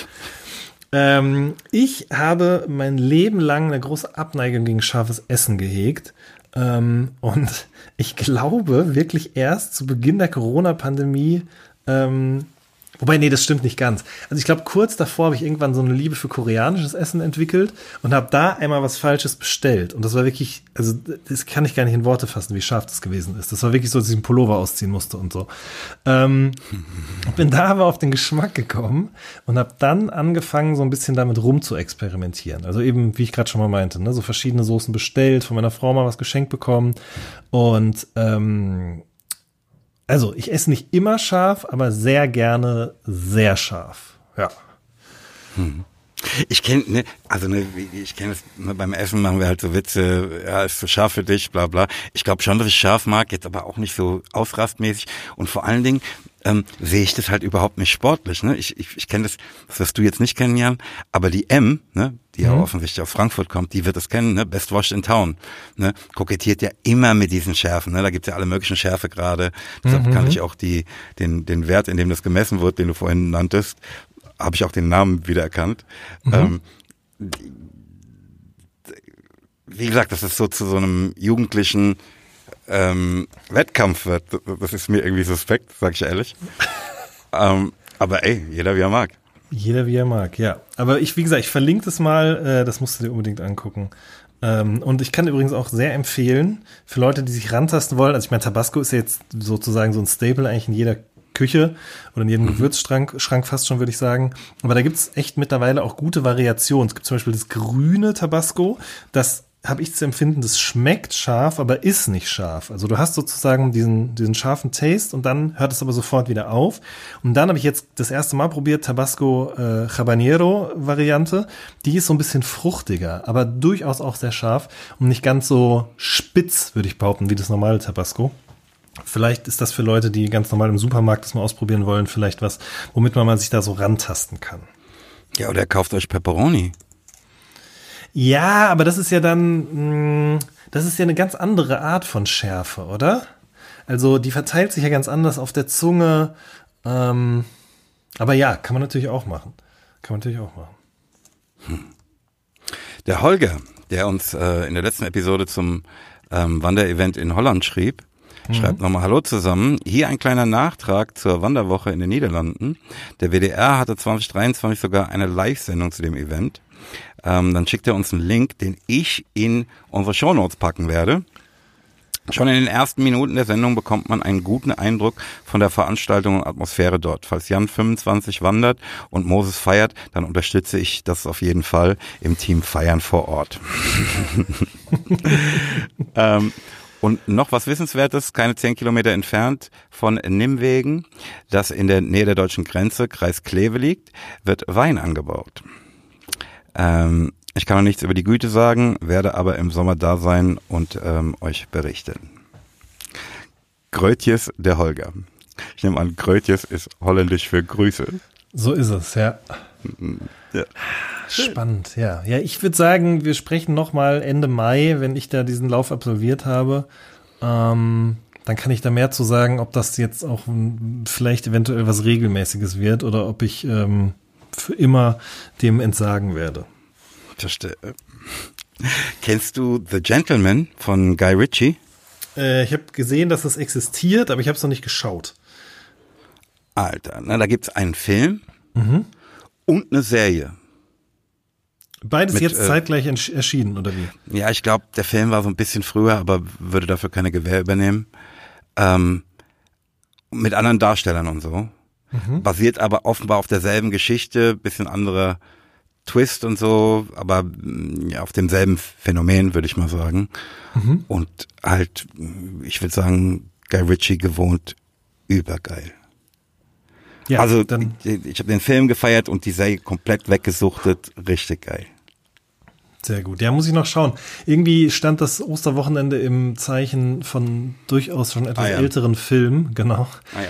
Ich habe mein Leben lang eine große Abneigung gegen scharfes Essen gehegt. Und ich glaube wirklich erst zu Beginn der Corona-Pandemie, wobei, nee, das stimmt nicht ganz. Also ich glaube, kurz davor habe ich irgendwann so eine Liebe für koreanisches Essen entwickelt und habe da einmal was Falsches bestellt. Und das war wirklich, also das kann ich gar nicht in Worte fassen, wie scharf das gewesen ist. Das war wirklich so, dass ich einen Pullover ausziehen musste und so. Bin da aber auf den Geschmack gekommen und habe dann angefangen, so ein bisschen damit rum zu experimentieren. Also eben, wie ich gerade schon mal meinte, ne, so verschiedene Soßen bestellt, von meiner Frau mal was geschenkt bekommen und also, ich esse nicht immer scharf, aber sehr gerne sehr scharf. Ja. Ich kenne, ich kenne es, beim Essen machen wir halt so Witze, ja, ist zu scharf für dich, bla bla. Ich glaube schon, dass ich scharf mag, jetzt aber auch nicht so ausrastmäßig. Und vor allen Dingen sehe ich das halt überhaupt nicht sportlich. Ne? Ich kenne das wirst du jetzt nicht kennen, Jan, aber die M, ne, die ja offensichtlich aus Frankfurt kommt, die wird es kennen, ne? Best Washed in Town. Ne? Kokettiert ja immer mit diesen Schärfen. Ne? Da gibt's ja alle möglichen Schärfegrade. Deshalb kann ich auch den Wert, in dem das gemessen wird, den du vorhin nanntest, habe ich auch den Namen wiedererkannt. Wie gesagt, das ist so zu so einem jugendlichen Wettkampf wird. Das ist mir irgendwie suspekt, sag ich ehrlich. Aber ey, jeder wie er mag. Jeder wie er mag, ja. Aber wie gesagt, ich verlinke das mal, das musst du dir unbedingt angucken. Und ich kann übrigens auch sehr empfehlen, für Leute, die sich rantasten wollen, also ich meine, Tabasco ist ja jetzt sozusagen so ein Staple eigentlich in jeder Küche oder in jedem Gewürzschrank fast schon, würde ich sagen. Aber da gibt's echt mittlerweile auch gute Variationen. Es gibt zum Beispiel das grüne Tabasco, das habe ich zu empfinden, das schmeckt scharf, aber ist nicht scharf. Also du hast sozusagen diesen scharfen Taste und dann hört es aber sofort wieder auf. Und dann habe ich jetzt das erste Mal probiert, Tabasco Habanero Variante. Die ist so ein bisschen fruchtiger, aber durchaus auch sehr scharf und nicht ganz so spitz, würde ich behaupten, wie das normale Tabasco. Vielleicht ist das für Leute, die ganz normal im Supermarkt das mal ausprobieren wollen, vielleicht was, womit man sich da so rantasten kann. Ja, oder kauft euch Pepperoni. Ja, aber das ist ja dann, das ist ja eine ganz andere Art von Schärfe, oder? Also die verteilt sich ja ganz anders auf der Zunge. Aber ja, kann man natürlich auch machen. Der Holger, der uns in der letzten Episode zum Wanderevent in Holland schrieb, schreibt nochmal Hallo zusammen. Hier ein kleiner Nachtrag zur Wanderwoche in den Niederlanden. Der WDR hatte 2023 sogar eine Live-Sendung zu dem Event. Dann schickt er uns einen Link, den ich in unsere Shownotes packen werde. Schon in den ersten Minuten der Sendung bekommt man einen guten Eindruck von der Veranstaltung und Atmosphäre dort. Falls Jan 25 wandert und Moses feiert, dann unterstütze ich das auf jeden Fall im Team Feiern vor Ort. Und noch was Wissenswertes, keine 10 Kilometer entfernt von Nimwegen, das in der Nähe der deutschen Grenze, Kreis Kleve liegt, wird Wein angebaut. Ich kann noch nichts über die Güte sagen, werde aber im Sommer da sein und euch berichten. Grötjes, der Holger. Ich nehme an, Grötjes ist holländisch für Grüße. So ist es, ja. Ja. Spannend, ja. Ja, ich würde sagen, wir sprechen nochmal Ende Mai, wenn ich da diesen Lauf absolviert habe. Dann kann ich da mehr zu sagen, ob das jetzt auch vielleicht eventuell was Regelmäßiges wird oder ob ich für immer dem entsagen werde. Verstehe. Kennst du The Gentleman von Guy Ritchie? Ich habe gesehen, dass das existiert, aber ich habe es noch nicht geschaut. Alter, da gibt's einen Film und eine Serie. Beides jetzt zeitgleich erschienen, oder wie? Ja, ich glaube, der Film war so ein bisschen früher, aber würde dafür keine Gewähr übernehmen. Mit anderen Darstellern und so. Basiert aber offenbar auf derselben Geschichte, bisschen anderer Twist und so, aber ja, auf demselben Phänomen, würde ich mal sagen. Und halt, ich würde sagen, Guy Ritchie gewohnt übergeil. Ja, also ich habe den Film gefeiert und die Serie komplett weggesuchtet, richtig geil. Sehr gut. Ja, muss ich noch schauen. Irgendwie stand das Osterwochenende im Zeichen von durchaus schon etwas älteren Filmen, genau.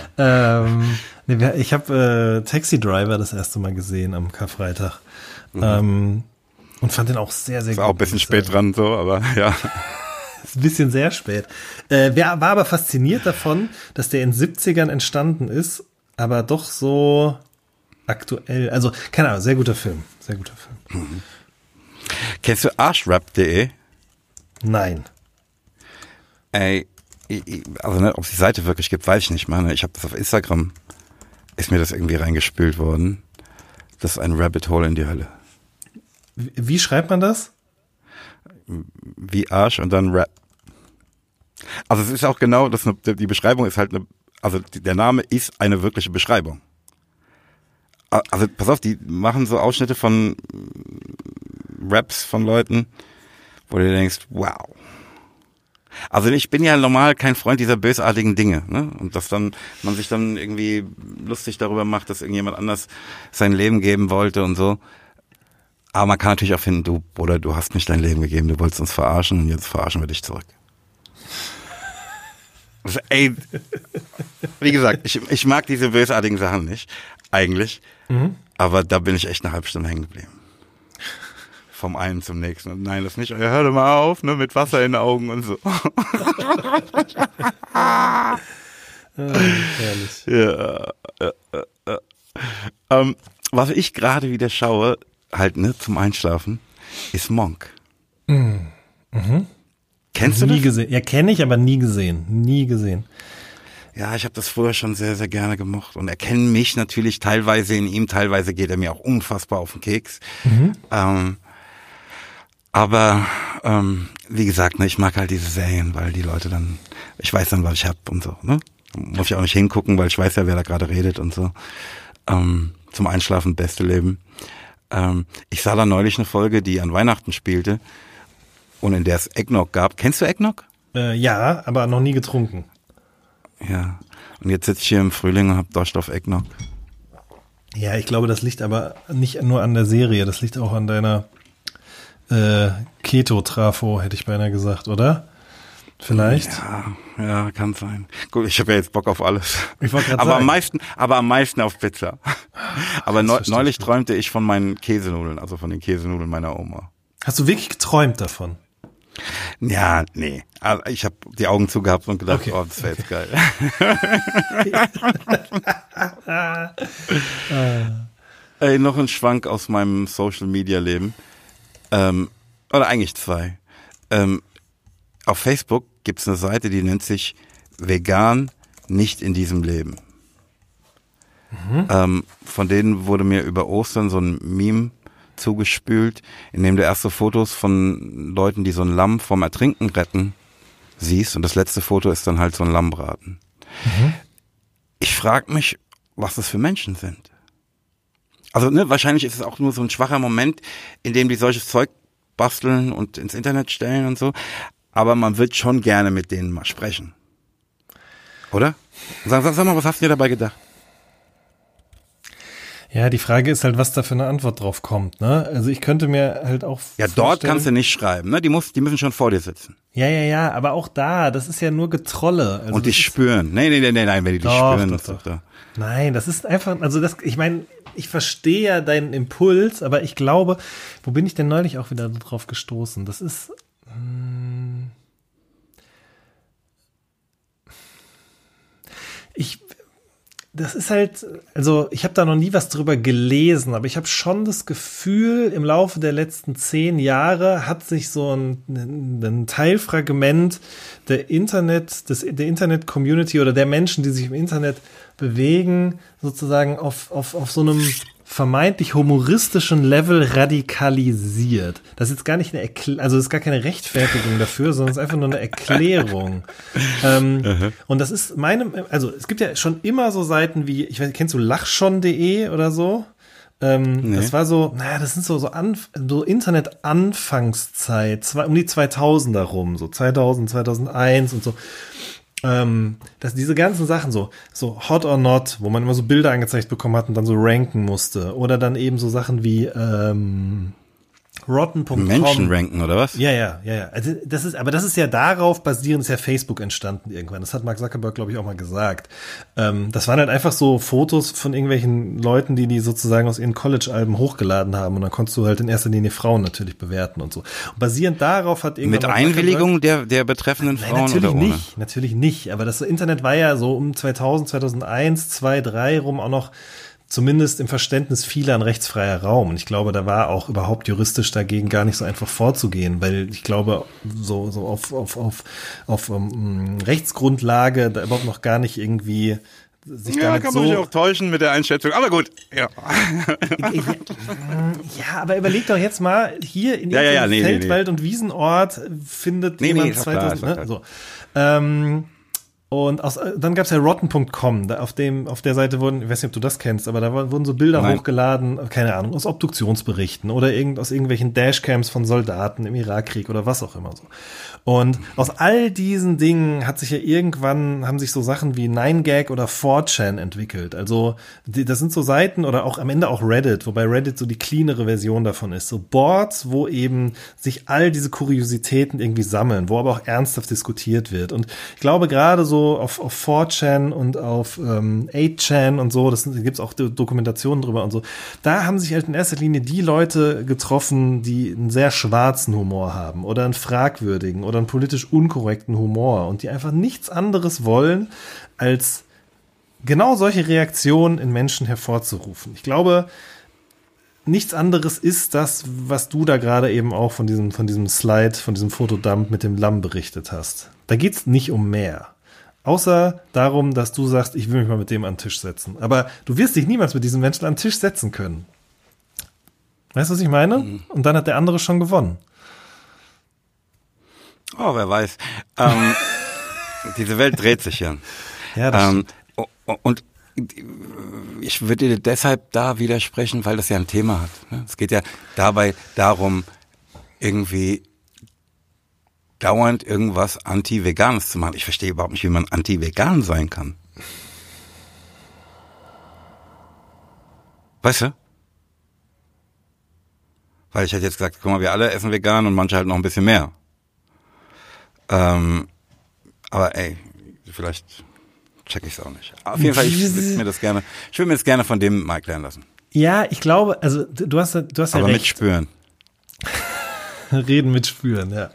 Ich habe Taxi Driver das erste Mal gesehen am Karfreitag. Und fand den auch sehr, sehr gut. War auch ein bisschen spät dran, so, aber ja. Ist ein bisschen sehr spät. War aber fasziniert davon, dass der in den 70ern entstanden ist, aber doch so aktuell. Also, keine Ahnung, sehr guter Film. Sehr guter Film. Kennst du arschrap.de? Nein. Ey, also ob es die Seite wirklich gibt, weiß ich nicht mal. Ne? Ich habe das auf Instagram, ist mir das irgendwie reingespült worden. Das ist ein Rabbit Hole in die Hölle. Wie schreibt man das? Wie Arsch und dann Rap. Also es ist auch genau, die Beschreibung ist halt der Name ist eine wirkliche Beschreibung. Also pass auf, die machen so Ausschnitte von Raps von Leuten, wo du denkst, wow. Also ich bin ja normal kein Freund dieser bösartigen Dinge, ne? Und dass dann man sich dann irgendwie lustig darüber macht, dass irgendjemand anders sein Leben geben wollte und so. Aber man kann natürlich auch finden, du Bruder, du hast nicht dein Leben gegeben, du wolltest uns verarschen und jetzt verarschen wir dich zurück. Also, ey, wie gesagt, ich mag diese bösartigen Sachen nicht, eigentlich. Aber da bin ich echt eine halbe Stunde hängen geblieben. Vom einen zum nächsten. Und nein, das nicht. Hör doch mal auf, ne, mit Wasser in den Augen und so. Herrlich. Ja. Was ich gerade wieder schaue, halt, ne, zum Einschlafen, ist Monk. Kennst du das? Nie gesehen. Ja, kenne ich, aber nie gesehen. Nie gesehen. Ja, ich habe das früher schon sehr, sehr gerne gemocht und erkenne mich natürlich teilweise in ihm, teilweise geht er mir auch unfassbar auf den Keks. Aber wie gesagt, ne, ich mag halt diese Serien, weil die Leute dann, ich weiß dann, was ich hab und so. Ne? Muss ich auch nicht hingucken, weil ich weiß ja, wer da gerade redet und so. Zum Einschlafen beste Leben. Ich sah da neulich eine Folge, die an Weihnachten spielte und in der es Eggnog gab. Kennst du Eggnog? Ja, aber noch nie getrunken. Ja, und jetzt sitze ich hier im Frühling und hab Durst auf Eggnog. Ja, ich glaube, das liegt aber nicht nur an der Serie, das liegt auch an deiner Keto-Trafo, hätte ich beinahe gesagt, oder? Vielleicht. Ja, kann sein. Gut, ich habe ja jetzt Bock auf alles. Ich wollte gerade sagen. Aber am meisten auf Pizza. Aber neulich träumte ich von meinen Käsenudeln, also von den Käsenudeln meiner Oma. Hast du wirklich geträumt davon? Ja, nee. Ich habe die Augen zugehabt und gedacht, okay. Oh, das wäre jetzt geil. Ey, noch ein Schwank aus meinem Social-Media-Leben. Oder eigentlich zwei. Auf Facebook gibt's eine Seite, die nennt sich Vegan nicht in diesem Leben. Von denen wurde mir über Ostern so ein Meme zugespült, in dem du erst so Fotos von Leuten, die so ein Lamm vom Ertrinken retten, siehst, und das letzte Foto ist dann halt so ein Lammbraten. Ich frage mich, was das für Menschen sind. Also wahrscheinlich ist es auch nur so ein schwacher Moment, in dem die solches Zeug basteln und ins Internet stellen und so, aber man wird schon gerne mit denen mal sprechen. Oder? Sag mal, was hast du dir dabei gedacht? Ja, die Frage ist halt, was da für eine Antwort drauf kommt, ne? Also ich könnte mir halt auch dort kannst du nicht schreiben, ne? Die müssen schon vor dir sitzen. Ja, aber auch da, das ist ja nur Getrolle. Also und die spüren. Nein, wenn die dich spüren. Doch. Nein, das ist einfach, also ich meine, ich verstehe ja deinen Impuls, aber ich glaube, wo bin ich denn neulich auch wieder drauf gestoßen? Das ist, das ist halt, also ich habe da noch nie was drüber gelesen, aber ich habe schon das Gefühl, im Laufe der letzten 10 Jahre hat sich so ein Teilfragment der Internet-Community oder der Menschen, die sich im Internet bewegen, sozusagen auf so einem vermeintlich humoristischen Level radikalisiert. Das ist jetzt gar nicht das ist gar keine Rechtfertigung dafür, sondern es ist einfach nur eine Erklärung. Und das ist also es gibt ja schon immer so Seiten wie, ich weiß, kennst du lachschon.de oder so? Nee. Das war so, das sind so Internet-Anfangszeit, um die 2000er rum, so 2000, 2001 und so. Dass diese ganzen Sachen so Hot or Not, wo man immer so Bilder angezeigt bekommen hat und dann so ranken musste, oder dann eben so Sachen wie Rotten.com. Menschen ranken, oder was? Ja. Also das ist ja darauf basierend, ist ja Facebook entstanden irgendwann. Das hat Mark Zuckerberg, glaube ich, auch mal gesagt. Das waren halt einfach so Fotos von irgendwelchen Leuten, die sozusagen aus ihren College-Alben hochgeladen haben. Und dann konntest du halt in erster Linie Frauen natürlich bewerten und so. Und basierend darauf hat irgendwann... Mit Einwilligung der betreffenden Frauen natürlich oder ohne? Natürlich nicht. Aber das Internet war ja so um 2000, 2001, 2, 3 rum auch noch zumindest im Verständnis vieler ein rechtsfreier Raum. Und ich glaube, da war auch überhaupt juristisch dagegen gar nicht so einfach vorzugehen, weil ich glaube, so auf Rechtsgrundlage da überhaupt noch gar nicht irgendwie sich damit kann man sich auch täuschen mit der Einschätzung, aber gut. Ja, aber überleg doch jetzt mal, hier in diesem Feldwald- und Wiesenort findet jemand 2000, klar. So. Und dann gab's ja Rotten.com, auf der Seite wurden, ich weiß nicht, ob du das kennst, aber da wurden so Bilder hochgeladen, keine Ahnung, aus Obduktionsberichten oder aus irgendwelchen Dashcams von Soldaten im Irakkrieg oder was auch immer so. Und aus all diesen Dingen haben sich so Sachen wie 9gag oder 4chan entwickelt. Also das sind so Seiten oder auch am Ende auch Reddit, wobei Reddit so die cleanere Version davon ist. So Boards, wo eben sich all diese Kuriositäten irgendwie sammeln, wo aber auch ernsthaft diskutiert wird. Und ich glaube gerade so auf 4chan und auf 8chan und so, da gibt's auch Dokumentationen drüber und so. Da haben sich halt in erster Linie die Leute getroffen, die einen sehr schwarzen Humor haben oder einen fragwürdigen oder einen politisch unkorrekten Humor und die einfach nichts anderes wollen, als genau solche Reaktionen in Menschen hervorzurufen. Ich glaube, nichts anderes ist das, was du da gerade eben auch von diesem Slide, von diesem Fotodump mit dem Lamm berichtet hast. Da geht's nicht um mehr. Außer darum, dass du sagst, ich will mich mal mit dem an den Tisch setzen. Aber du wirst dich niemals mit diesem Menschen an den Tisch setzen können. Weißt du, was ich meine? Und dann hat der andere schon gewonnen. Oh, wer weiß. Diese Welt dreht sich ja. Ja, das stimmt. Und ich würde dir deshalb da widersprechen, weil das ja ein Thema hat. Es geht ja dabei darum, irgendwie dauernd irgendwas Anti-Veganes zu machen. Ich verstehe überhaupt nicht, wie man anti-vegan sein kann. Weißt du? Weil ich hätte jetzt gesagt, guck mal, wir alle essen vegan und manche halt noch ein bisschen mehr. Aber ey, vielleicht check ich es auch nicht. Auf jeden Fall, ich würde mir das gerne von dem mal erklären lassen. Ja, ich glaube, also du hast ja recht. Aber mit Spüren. Reden mit Spüren, ja.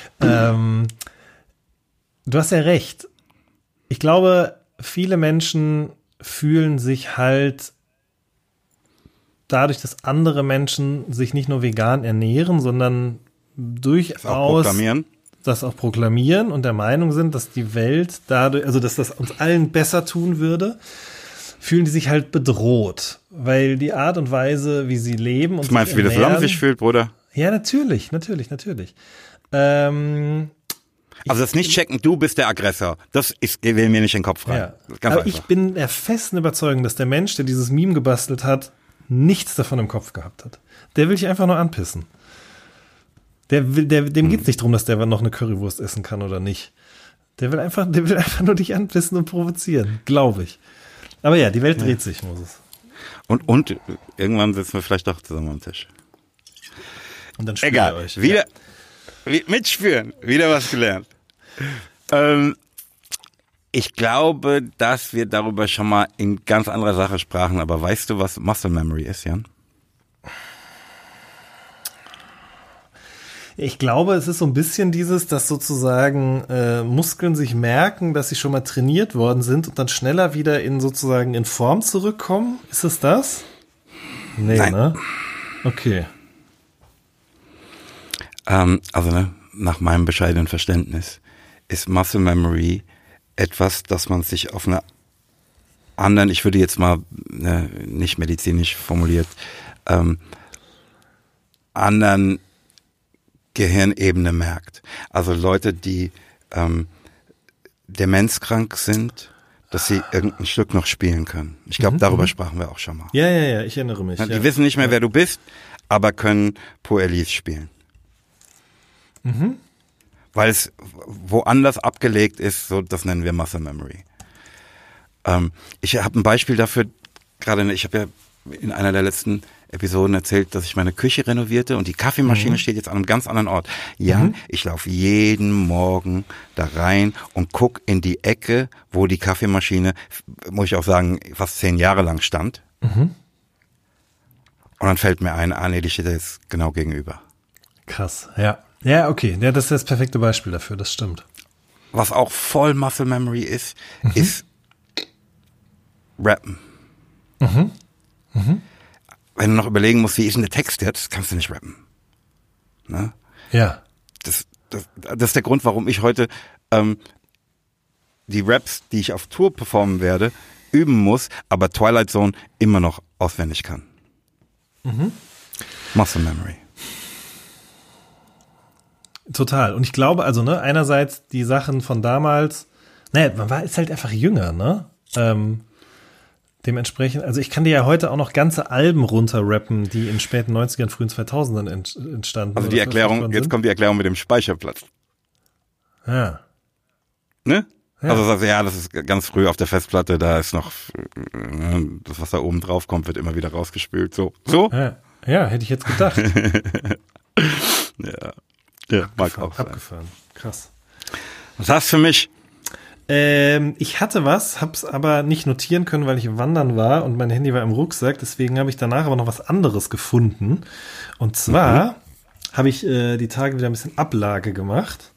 Du hast ja recht. Ich glaube, viele Menschen fühlen sich halt dadurch, dass andere Menschen sich nicht nur vegan ernähren, sondern durchaus das auch proklamieren und der Meinung sind, dass die Welt dadurch, also dass das uns allen besser tun würde, fühlen die sich halt bedroht, weil die Art und Weise, wie sie leben und was meinst du, wie das Lamm sich fühlt, Bruder? Ja, natürlich. Also das nicht checken, du bist der Aggressor. Das will mir nicht in den Kopf rein. Ja. Aber ich bin der festen Überzeugung, dass der Mensch, der dieses Meme gebastelt hat, nichts davon im Kopf gehabt hat. Der will dich einfach nur anpissen. Dem geht's nicht drum, dass der noch eine Currywurst essen kann oder nicht. Der will einfach nur dich anpissen und provozieren, glaube ich. Aber ja, die Welt dreht sich, Moses. Und irgendwann sitzen wir vielleicht doch zusammen am Tisch. Und dann spürt ihr euch. Wieder mitspüren, wieder was gelernt. Ich glaube, dass wir darüber schon mal in ganz anderer Sache sprachen, aber weißt du, was Muscle Memory ist, Jan? Ich glaube, es ist so ein bisschen dieses, dass sozusagen Muskeln sich merken, dass sie schon mal trainiert worden sind und dann schneller wieder in Form zurückkommen. Ist es das? Nee, nein. Ne? Okay. Also nach meinem bescheidenen Verständnis ist Muscle Memory etwas, das man sich auf einer anderen, ich würde jetzt mal nicht medizinisch formuliert, anderen Gehirnebene merkt. Also Leute, die demenzkrank sind, dass sie irgendein Stück noch spielen können. Ich glaube, darüber sprachen wir auch schon mal. Ja, ich erinnere mich. Die wissen nicht mehr, wer du bist, aber können Poelis spielen. Weil es woanders abgelegt ist, so das nennen wir Muscle Memory. Ich habe ein Beispiel dafür, ich habe ja in einer der letzten Episoden erzählt, dass ich meine Küche renovierte und die Kaffeemaschine steht jetzt an einem ganz anderen Ort. Ja, ich laufe jeden Morgen da rein und guck in die Ecke, wo die Kaffeemaschine, muss ich auch sagen, fast 10 Jahre lang stand. Und dann fällt mir ein, nee, die steht jetzt genau gegenüber. Krass, ja. Ja, okay. Ja, das ist das perfekte Beispiel dafür, das stimmt. Was auch voll Muscle Memory ist Rappen. Wenn du noch überlegen musst, wie ist denn der Text jetzt, kannst du nicht rappen. Ne? Ja. Das ist der Grund, warum ich heute die Raps, die ich auf Tour performen werde, üben muss, aber Twilight Zone immer noch auswendig kann. Muscle Memory. Total. Und ich glaube, also, einerseits die Sachen von damals, man ist halt einfach jünger, ne? Dementsprechend, also ich kann dir ja heute auch noch ganze Alben runterrappen, die in späten 90ern, frühen 2000ern entstanden. Also die Erklärung, jetzt kommt die Erklärung mit dem Speicherplatz. Ja. Ne? Ja. Also das ist ganz früh auf der Festplatte, da ist noch, das, was da oben drauf kommt, wird immer wieder rausgespült. So? Ja, hätte ich jetzt gedacht. Ja, mag auch sein. Abgefahren. Krass. Was hast du für mich? Ich hatte hab's aber nicht notieren können, weil ich wandern war und mein Handy war im Rucksack. Deswegen habe ich danach aber noch was anderes gefunden. Und zwar habe ich die Tage wieder ein bisschen Ablage gemacht.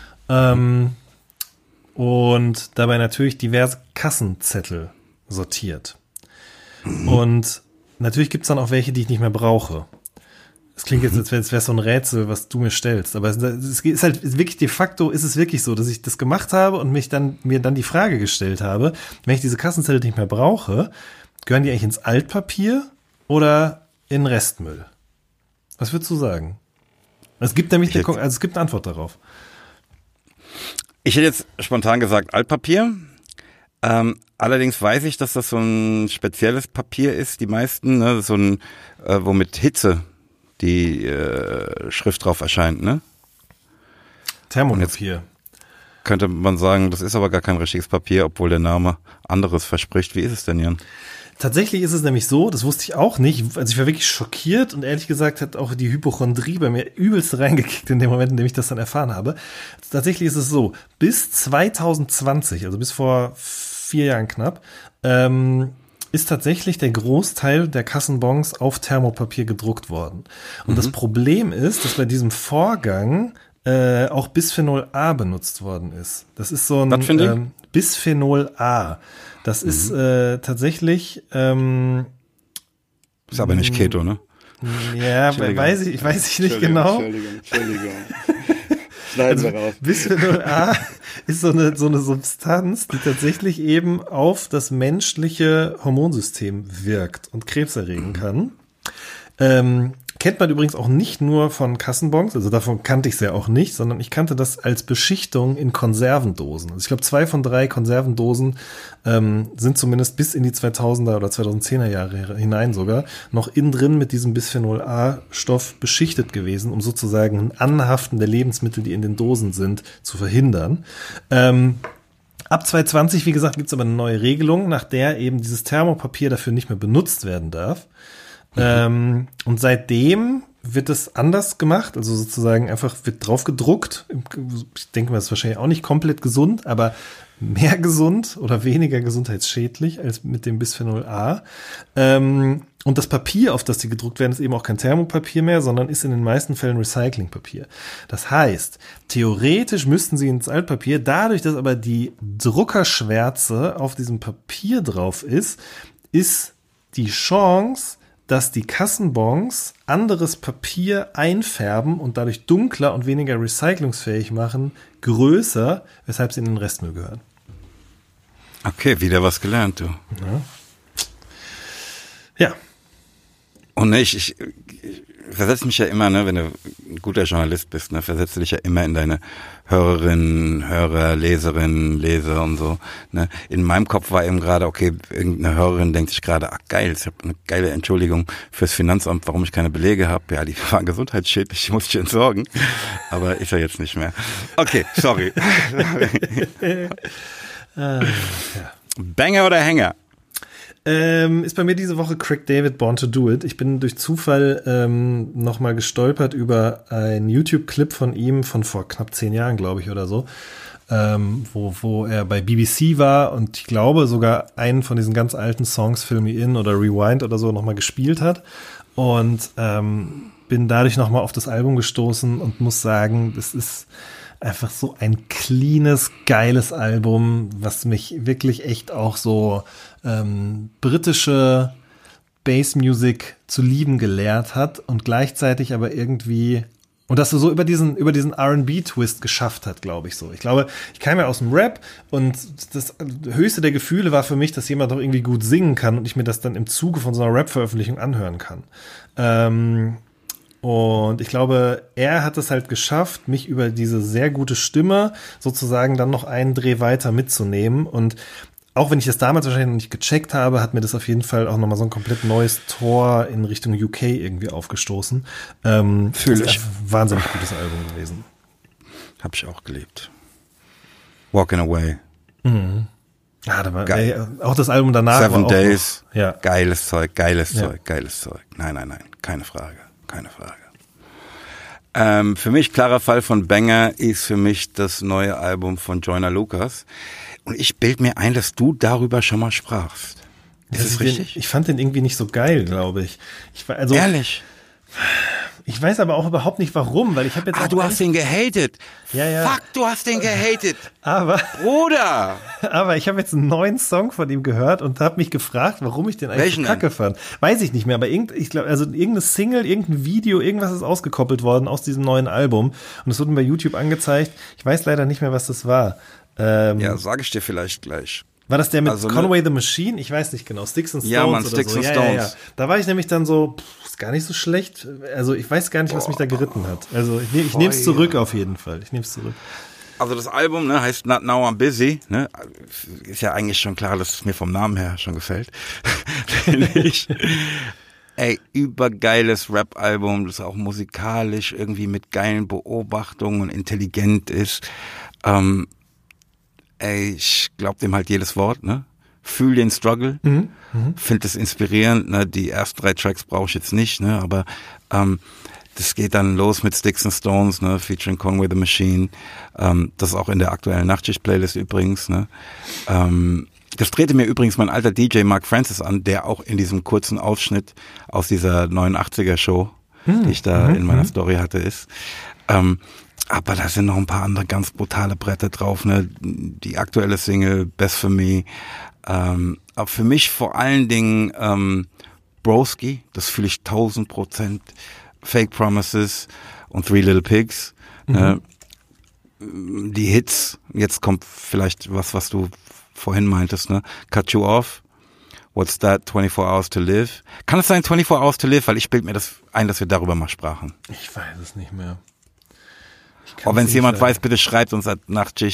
Und dabei natürlich diverse Kassenzettel sortiert. Und natürlich gibt's dann auch welche, die ich nicht mehr brauche. Das klingt jetzt, als wäre es so ein Rätsel, was du mir stellst. Aber es ist halt wirklich, de facto ist es wirklich so, dass ich das gemacht habe und mir dann die Frage gestellt habe, wenn ich diese Kassenzettel nicht mehr brauche, gehören die eigentlich ins Altpapier oder in Restmüll? Was würdest du sagen? Es gibt nämlich es gibt eine Antwort darauf. Ich hätte jetzt spontan gesagt Altpapier. Allerdings weiß ich, dass das so ein spezielles Papier ist, die meisten, ne? So ein, wo mit Hitze die Schrift drauf erscheint, ne? Thermopapier. Könnte man sagen, das ist aber gar kein richtiges Papier, obwohl der Name anderes verspricht. Wie ist es denn, Jan? Tatsächlich ist es nämlich so, das wusste ich auch nicht, also ich war wirklich schockiert und ehrlich gesagt hat auch die Hypochondrie bei mir übelst reingekickt in dem Moment, in dem ich das dann erfahren habe. Tatsächlich ist es so, bis 2020, also bis vor 4 Jahren knapp, ist tatsächlich der Großteil der Kassenbons auf Thermopapier gedruckt worden. Und das Problem ist, dass bei diesem Vorgang auch Bisphenol A benutzt worden ist. Das ist so ein Bisphenol A. Das ist tatsächlich ist aber nicht Keto, ne? Ja, weiß ich nicht genau. Entschuldigung. Schneiden wir raus. Bisphenol A ist so eine Substanz, die tatsächlich eben auf das menschliche Hormonsystem wirkt und Krebs erregen kann. Kennt man übrigens auch nicht nur von Kassenbons, also davon kannte ich es ja auch nicht, sondern ich kannte das als Beschichtung in Konservendosen. Also ich glaube 2 von 3 Konservendosen sind zumindest bis in die 2000er oder 2010er Jahre hinein sogar noch innen drin mit diesem Bisphenol A-Stoff beschichtet gewesen, um sozusagen ein Anhaften der Lebensmittel, die in den Dosen sind, zu verhindern. Ab 2020, wie gesagt, gibt es aber eine neue Regelung, nach der eben dieses Thermopapier dafür nicht mehr benutzt werden darf. Und seitdem wird es anders gemacht, also sozusagen einfach wird drauf gedruckt. Ich denke mal, das ist wahrscheinlich auch nicht komplett gesund, aber mehr gesund oder weniger gesundheitsschädlich als mit dem Bisphenol A. Und das Papier, auf das die gedruckt werden, ist eben auch kein Thermopapier mehr, sondern ist in den meisten Fällen Recyclingpapier. Das heißt, theoretisch müssten sie ins Altpapier, dadurch, dass aber die Druckerschwärze auf diesem Papier drauf ist die Chance, dass die Kassenbons anderes Papier einfärben und dadurch dunkler und weniger recyclungsfähig machen, größer, weshalb sie in den Restmüll gehören. Okay, wieder was gelernt, du. Ja. Und ich versetze mich ja immer, ne, wenn du ein guter Journalist bist, ne, versetze dich ja immer in deine Hörerinnen, Hörer, Leserinnen, Leser und so. Ne. In meinem Kopf war eben gerade, okay, irgendeine Hörerin denkt sich gerade, ach geil, ich habe eine geile Entschuldigung fürs Finanzamt, warum ich keine Belege habe. Ja, die waren gesundheitsschädlich, die muss ich entsorgen. Aber ist ja jetzt nicht mehr. Okay, sorry. Banger oder Hänger? Ist bei mir diese Woche Craig David Born to Do It. Ich bin durch Zufall nochmal gestolpert über einen YouTube-Clip von ihm von vor knapp 10 Jahren, glaube ich, oder so, wo er bei BBC war und ich glaube sogar einen von diesen ganz alten Songs, Fill Me In oder Rewind oder so, nochmal gespielt hat und bin dadurch nochmal auf das Album gestoßen und muss sagen, das ist einfach so ein cleanes, geiles Album, was mich wirklich echt auch so britische Bassmusik zu lieben gelehrt hat und gleichzeitig aber irgendwie und dass er so über diesen R&B-Twist geschafft hat, glaube ich so. Ich glaube, ich kam ja aus dem Rap und das höchste der Gefühle war für mich, dass jemand doch irgendwie gut singen kann und ich mir das dann im Zuge von so einer Rap-Veröffentlichung anhören kann. Und ich glaube, er hat es halt geschafft, mich über diese sehr gute Stimme sozusagen dann noch einen Dreh weiter mitzunehmen. Und auch wenn ich das damals wahrscheinlich noch nicht gecheckt habe, hat mir das auf jeden Fall auch nochmal so ein komplett neues Tor in Richtung UK irgendwie aufgestoßen. Fühle ich. Wahnsinnig gutes Album gewesen. Hab ich auch geliebt. Walking Away. Mhm. Ja, da war auch das Album danach. 7 Days. Noch, ja. Geiles Zeug. Nein. Keine Frage. Für mich klarer Fall von Banger ist für mich das neue Album von Joyner Lucas. Und ich bild mir ein, dass du darüber schon mal sprachst. Ist das richtig? Ich fand den irgendwie nicht so geil, glaube ich. Ehrlich? Ich weiß aber auch überhaupt nicht warum, weil ich habe jetzt du hast den gehatet. Ja. Fuck, du hast den gehatet. Bruder! Aber ich habe jetzt einen neuen Song von ihm gehört und habe mich gefragt, warum ich den eigentlich so kacke fand. Weiß ich nicht mehr, aber ich glaube, also irgendeine Single, irgendein Video, irgendwas ist ausgekoppelt worden aus diesem neuen Album und es wurde mir bei YouTube angezeigt. Ich weiß leider nicht mehr, was das war. Ja, sage ich dir vielleicht gleich. War das der mit Conway the Machine? Ich weiß nicht genau. Sticks and Stones. Ja, man, Sticks and Stones. Ja. Da war ich nämlich dann so, ist gar nicht so schlecht. Also ich weiß gar nicht, was mich da geritten hat. Also ich nehme es zurück auf jeden Fall. Ich nehme es zurück. Also das Album, ne, heißt Not Now I'm Busy. Ne? Ist ja eigentlich schon klar, dass es mir vom Namen her schon gefällt. Finde ich. Ey, übergeiles Rap-Album, das auch musikalisch irgendwie mit geilen Beobachtungen und intelligent ist. Ich glaube dem halt jedes Wort, ne? fühl den Struggle, finde es inspirierend. Ne? Die ersten 3 Tracks brauche ich jetzt nicht, ne? Aber das geht dann los mit Sticks and Stones, ne? Featuring Conway the Machine. Das ist auch in der aktuellen Nachtschicht-Playlist übrigens. Ne? Das drehte mir übrigens mein alter DJ Mark Francis an, der auch in diesem kurzen Ausschnitt aus dieser 89er-Show, die ich da in meiner Story hatte, ist. Aber da sind noch ein paar andere ganz brutale Bretter drauf. Ne? Die aktuelle Single Best for Me. Aber für mich vor allen Dingen Broski, das fühle ich 1000%. Fake Promises und Three Little Pigs. Die Hits, jetzt kommt vielleicht was du vorhin meintest, ne? Cut You Off, What's That, 24 Hours to Live. Kann es sein, 24 Hours to Live? Weil ich bilde mir das ein, dass wir darüber mal sprachen. Ich weiß es nicht mehr. Auch wenn es jemand weiß, bitte schreibt uns an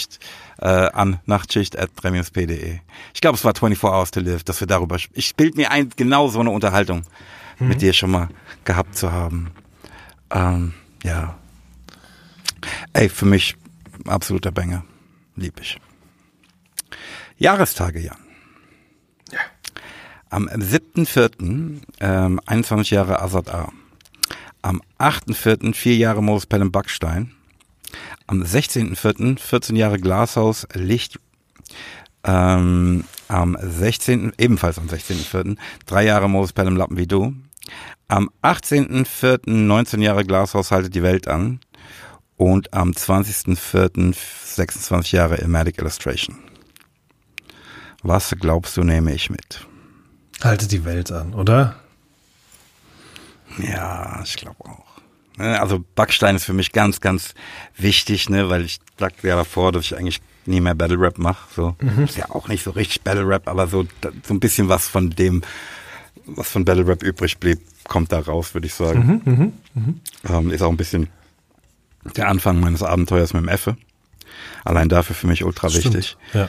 nachtschicht@3-p.de. Ich glaube, es war 24 Hours to Live, dass wir darüber ich bilde mir ein, genau so eine Unterhaltung mit dir schon mal gehabt zu haben. Ja. Ey, für mich absoluter Banger. Lieb ich. Jahrestage, Jan. Ja. Am 7.4. 21 Jahre Azad A. Am 8.4. 4 Jahre Moses Pelham Backstein. Am 16.4. 14 Jahre Glashaus Licht. Ebenfalls am 16.4. 3 Jahre Moses Pelham Lappen wie du. Am 18.4. 19 Jahre Glashaus haltet die Welt an. Und am 20.4. 26 Jahre Ilmatic Illustration. Was glaubst du, nehme ich mit? Haltet die Welt an, oder? Ja, ich glaube auch. Also Backstein ist für mich ganz, ganz wichtig, ne, weil ich sagte ja davor, dass ich eigentlich nie mehr Battle Rap mache. So. Ist ja auch nicht so richtig Battle Rap, aber so ein bisschen was von dem, was von Battle Rap übrig blieb, kommt da raus, würde ich sagen. Ist auch ein bisschen der Anfang meines Abenteuers mit dem Effe. Allein dafür für mich ultra wichtig. Ja.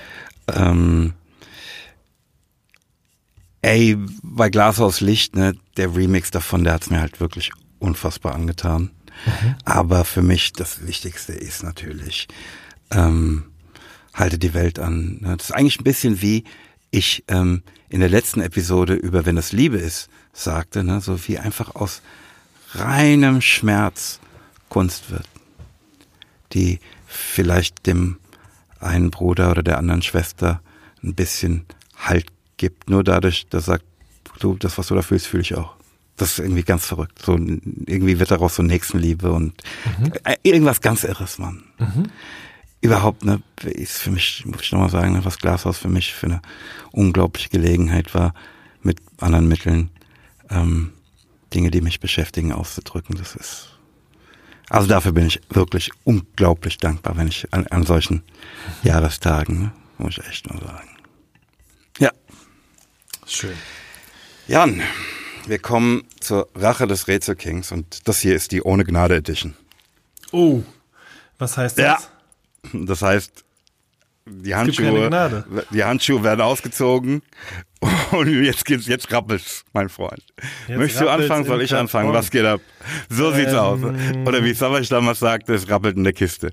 Bei Glashaus Licht, ne, der Remix davon, der hat's mir halt wirklich unfassbar angetan. Aber für mich das Wichtigste ist natürlich, halte die Welt an. Das ist eigentlich ein bisschen wie ich in der letzten Episode über Wenn es Liebe ist, sagte, ne, so wie einfach aus reinem Schmerz Kunst wird, die vielleicht dem einen Bruder oder der anderen Schwester ein bisschen Halt gibt, nur dadurch, dass sagt, du, das, was du da fühlst, fühle ich auch. Das ist irgendwie ganz verrückt. So, irgendwie wird daraus so Nächstenliebe und irgendwas ganz Irres, Mann. Überhaupt, ne, ist für mich, muss ich nochmal sagen, ne, was Glashaus für mich für eine unglaubliche Gelegenheit war, mit anderen Mitteln Dinge, die mich beschäftigen, auszudrücken. Das ist, also dafür bin ich wirklich unglaublich dankbar, wenn ich an solchen Jahrestagen, ne, muss ich echt nur sagen. Ja. Schön. Jan, wir kommen zur Rache des Rätselkings und das hier ist die Ohne Gnade Edition. Oh, was heißt das? Ja, das heißt, die Handschuhe werden ausgezogen und jetzt rappelt's, mein Freund. Möchtest du anfangen, soll ich anfangen? Was geht ab? So sieht's aus. Oder wie Savage damals sagte, es rappelt in der Kiste.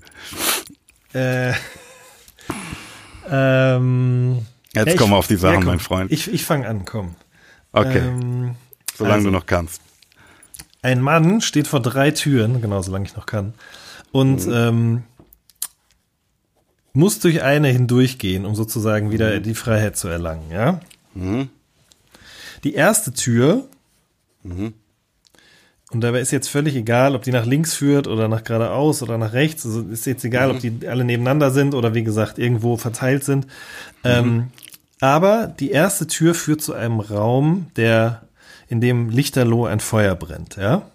Jetzt kommen wir auf die Sachen, mein Freund. Ich fange an, komm. Okay, solange du noch kannst. Ein Mann steht vor 3 Türen, genau, solange ich noch kann, und muss durch eine hindurchgehen, um sozusagen wieder die Freiheit zu erlangen, ja? Die erste Tür, und dabei ist jetzt völlig egal, ob die nach links führt oder nach geradeaus oder nach rechts, also ist jetzt egal, ob die alle nebeneinander sind oder wie gesagt irgendwo verteilt sind, aber die erste Tür führt zu einem Raum, in dem lichterloh ein Feuer brennt, ja?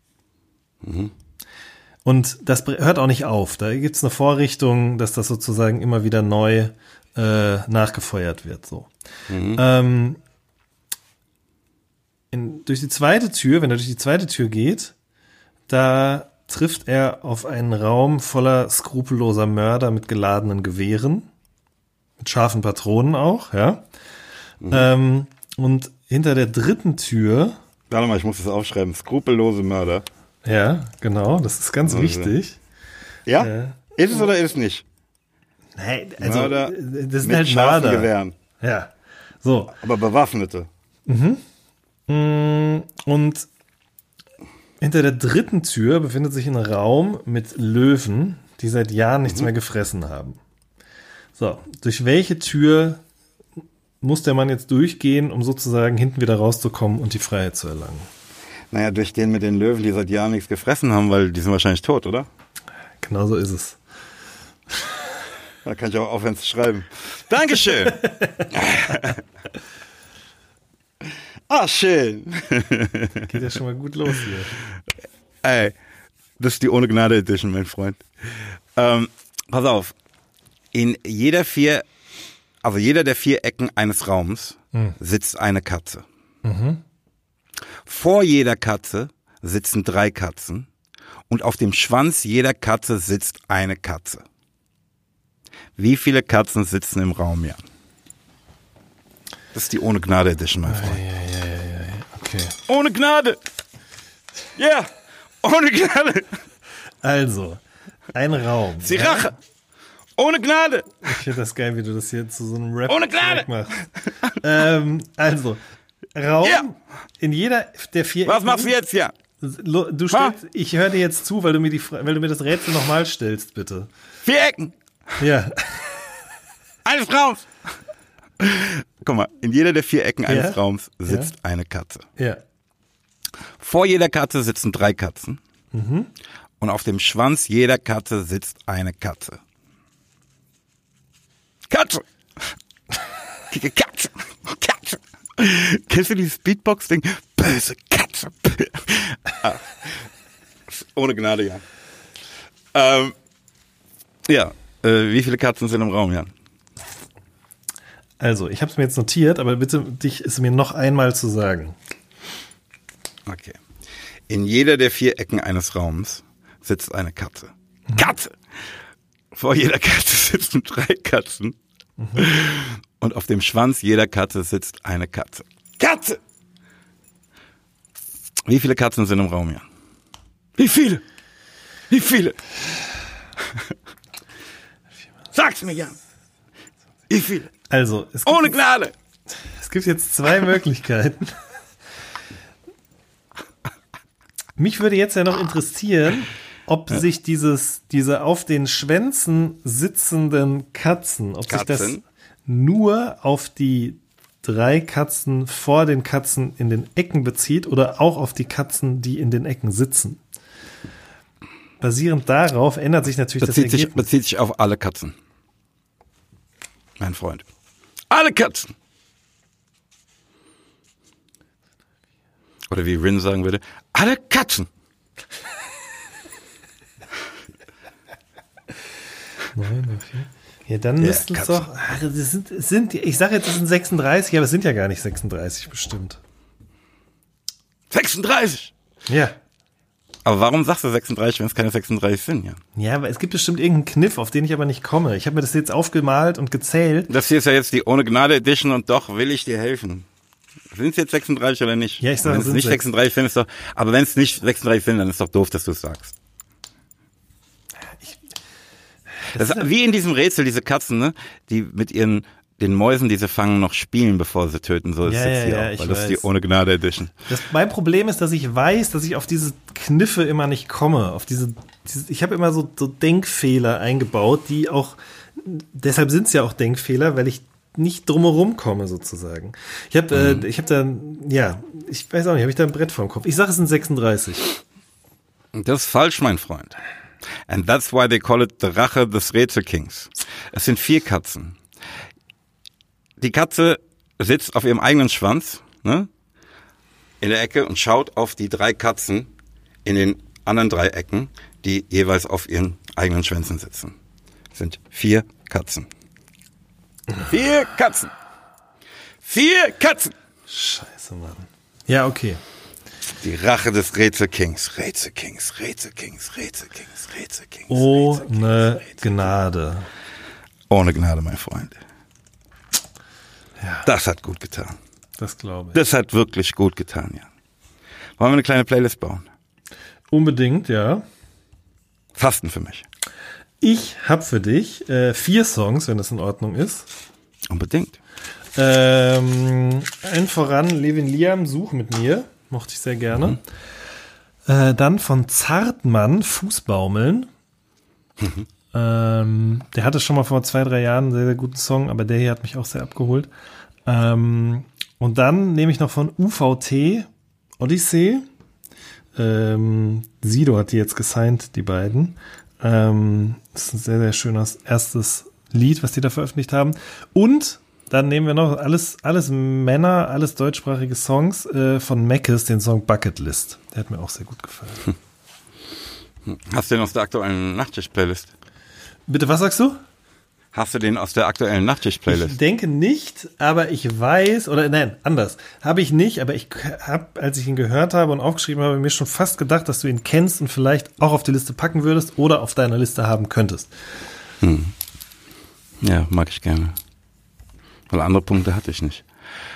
Und das hört auch nicht auf. Da gibt es eine Vorrichtung, dass das sozusagen immer wieder neu nachgefeuert wird. So. Durch die zweite Tür, wenn er durch die zweite Tür geht, da trifft er auf einen Raum voller skrupelloser Mörder mit geladenen Gewehren, mit scharfen Patronen auch, ja. Und hinter der dritten Tür. Warte mal, ich muss das aufschreiben. Skrupellose Mörder. Ja, genau, das ist ganz wichtig. Ja? Ist es oder ist es nicht? Nein, also Mörder das sind mit halt scharfen Mörder. Gewehren. Ja. So. Aber Bewaffnete. Und hinter der dritten Tür befindet sich ein Raum mit Löwen, die seit Jahren nichts mehr gefressen haben. So, durch welche Tür muss der Mann jetzt durchgehen, um sozusagen hinten wieder rauszukommen und die Freiheit zu erlangen? Naja, durch den mit den Löwen, die seit Jahren nichts gefressen haben, weil die sind wahrscheinlich tot, oder? Genau so ist es. Da kann ich auch aufhören zu schreiben. Dankeschön. Schön. Geht ja schon mal gut los hier. Ey, das ist die Ohne Gnade Edition, mein Freund. Pass auf. In jeder der 4 Ecken eines Raums sitzt eine Katze. Vor jeder Katze sitzen 3 Katzen und auf dem Schwanz jeder Katze sitzt eine Katze. Wie viele Katzen sitzen im Raum, Jan? Das ist die Ohne Gnade Edition, mein Freund. Okay. Ohne Gnade! Ja! Yeah. Ohne Gnade! Also, ein Raum. Die Rache! Ohne Gnade! Ich finde das geil, wie du das hier zu so einem Rap Ohne Gnade machst. Also, Raum in jeder der 4 Was Ecken. machst du jetzt, ja? Du stellst, ich höre dir jetzt zu, weil du mir das Rätsel nochmal stellst, bitte. 4 Ecken! Ja. Eines Raums! Guck mal, in jeder der 4 Ecken eines Raums sitzt eine Katze. Ja. Vor jeder Katze sitzen 3 Katzen. Und auf dem Schwanz jeder Katze sitzt eine Katze. Katze! Katze! Katze! Kennst du dieses Beatbox-Ding? Böse Katze! Ohne Gnade, Jan. Wie viele Katzen sind im Raum, Jan? Also, ich habe es mir jetzt notiert, aber bitte dich es mir noch einmal zu sagen. Okay. In jeder der 4 Ecken eines Raums sitzt eine Katze. Katze! Vor jeder Katze sitzen 3 Katzen. Und auf dem Schwanz jeder Katze sitzt eine Katze. Katze! Wie viele Katzen sind im Raum, Jan? Wie viele? Wie viele? Sag's mir, Jan. Wie viele? Also, ohne Gnade! Es gibt jetzt 2 Möglichkeiten. Mich würde jetzt ja noch interessieren, ob sich diese auf den Schwänzen sitzenden Katzen, ob sich das nur auf die 3 Katzen vor den Katzen in den Ecken bezieht oder auch auf die Katzen, die in den Ecken sitzen. Basierend darauf ändert sich natürlich das Ergebnis. Bezieht sich auf alle Katzen. Mein Freund. Alle Katzen! Oder wie Rin sagen würde, alle Katzen! 9, 4. Ja, dann müssten es doch. Ich sage jetzt, es sind 36, aber es sind ja gar nicht 36 bestimmt. 36! Ja. Aber warum sagst du 36, wenn es keine 36 sind, ja? Ja, aber es gibt bestimmt irgendeinen Kniff, auf den ich aber nicht komme. Ich habe mir das jetzt aufgemalt und gezählt. Das hier ist ja jetzt die Ohne Gnade Edition und doch will ich dir helfen. Sind es jetzt 36 oder nicht? Ja, ich sage, wenn es nicht 36 sind, ist doch. Aber wenn es nicht 36 sind, dann ist doch doof, dass du es sagst. Das ist wie in diesem Rätsel, diese Katzen, ne, die mit den Mäusen, die sie fangen, noch spielen, bevor sie töten. So ist es jetzt hier auch, weil das ist die Ohne Gnade Edition. Mein Problem ist, dass ich weiß, dass ich auf diese Kniffe immer nicht komme. Ich habe immer so Denkfehler eingebaut, die auch, deshalb sind es ja auch Denkfehler, weil ich nicht drumherum komme, sozusagen. Ich weiß auch nicht, habe ich da ein Brett vorm Kopf. Ich sage, es sind 36. Das ist falsch, mein Freund. And that's why they call it the Rache des Rätselkings. Es sind 4 Katzen. Die Katze sitzt auf ihrem eigenen Schwanz, ne, in der Ecke und schaut auf die 3 Katzen in den anderen 3 Ecken, die jeweils auf ihren eigenen Schwänzen sitzen. Es sind 4 Katzen. 4 Katzen. 4 Katzen. Scheiße, Mann. Ja, okay. Die Rache des Rätselkings. Rätselkings. Ohne Gnade. Ohne Gnade, mein Freund. Ja. Das hat gut getan. Das glaube ich. Das hat wirklich gut getan, ja. Wollen wir eine kleine Playlist bauen? Unbedingt, ja. Fasten für mich. Ich habe für dich 4 Songs, wenn das in Ordnung ist. Unbedingt. Allen voran Levin Liam, Such mit mir. Mochte ich sehr gerne. Dann von Zartmann, Fußbaumeln. Der hatte schon mal vor 2-3 Jahren einen sehr, sehr guten Song, aber der hier hat mich auch sehr abgeholt. Und dann nehme ich noch von UVT, Odyssee. Sido hat die jetzt gesigned, die beiden. Das ist ein sehr, sehr schönes erstes Lied, was die da veröffentlicht haben. Und dann nehmen wir noch alles Männer, alles deutschsprachige Songs von Meckes, den Song Bucket List. Der hat mir auch sehr gut gefallen. Hast du den aus der aktuellen Nachtschicht-Playlist? Bitte, was sagst du? Hast du den aus der aktuellen Nachtschicht-Playlist? Ich denke nicht, aber ich weiß, oder nein, anders. Habe ich nicht, aber ich habe, als ich ihn gehört habe und aufgeschrieben habe, mir schon fast gedacht, dass du ihn kennst und vielleicht auch auf die Liste packen würdest oder auf deiner Liste haben könntest. Ja, mag ich gerne. Weil andere Punkte hatte ich nicht.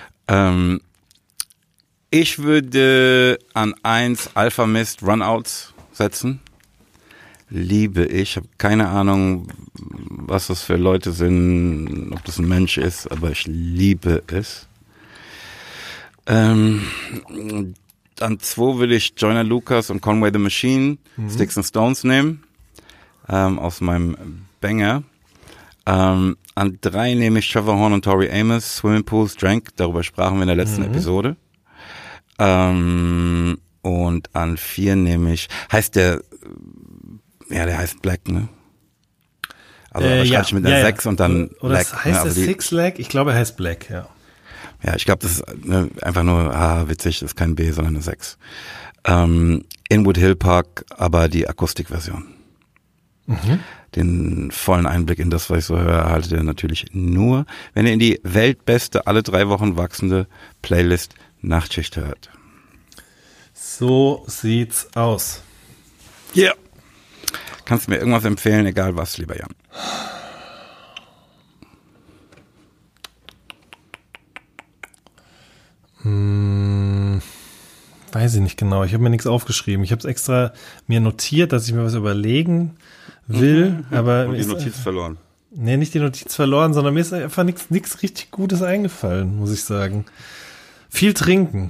Ich würde an 1 Alpha Mist Runouts setzen. Liebe ich. Habe keine Ahnung, was das für Leute sind, ob das ein Mensch ist, aber ich liebe es. An 2 würde ich Joyner Lucas und Conway the Machine, Sticks and Stones nehmen, aus meinem Banger. An 3 nehme ich Trevor Horn und Tori Amos, Swimming Pools, Drank, darüber sprachen wir in der letzten Episode. Und an 4 nehme ich, der heißt Black, ne? Also wahrscheinlich mit einer 6 und dann oder Black. Das heißt der Six Lag? Ich glaube, er heißt Black, ja. Ja, ich glaube, das ist einfach nur, witzig, das ist kein B, sondern eine 6. Inwood Hill Park, aber die Akustikversion. Den vollen Einblick in das, was ich so höre, erhaltet ihr natürlich nur, wenn ihr in die weltbeste, alle 3 Wochen wachsende Playlist Nachtschicht hört. So sieht's aus. Ja. Yeah. Kannst du mir irgendwas empfehlen, egal was, lieber Jan? Weiß ich nicht genau. Ich habe mir nichts aufgeschrieben. Ich habe es extra mir notiert, dass ich mir was überlegen will. Aber und die Notiz verloren. Nee, nicht die Notiz verloren, sondern mir ist einfach nichts richtig Gutes eingefallen, muss ich sagen. Viel trinken.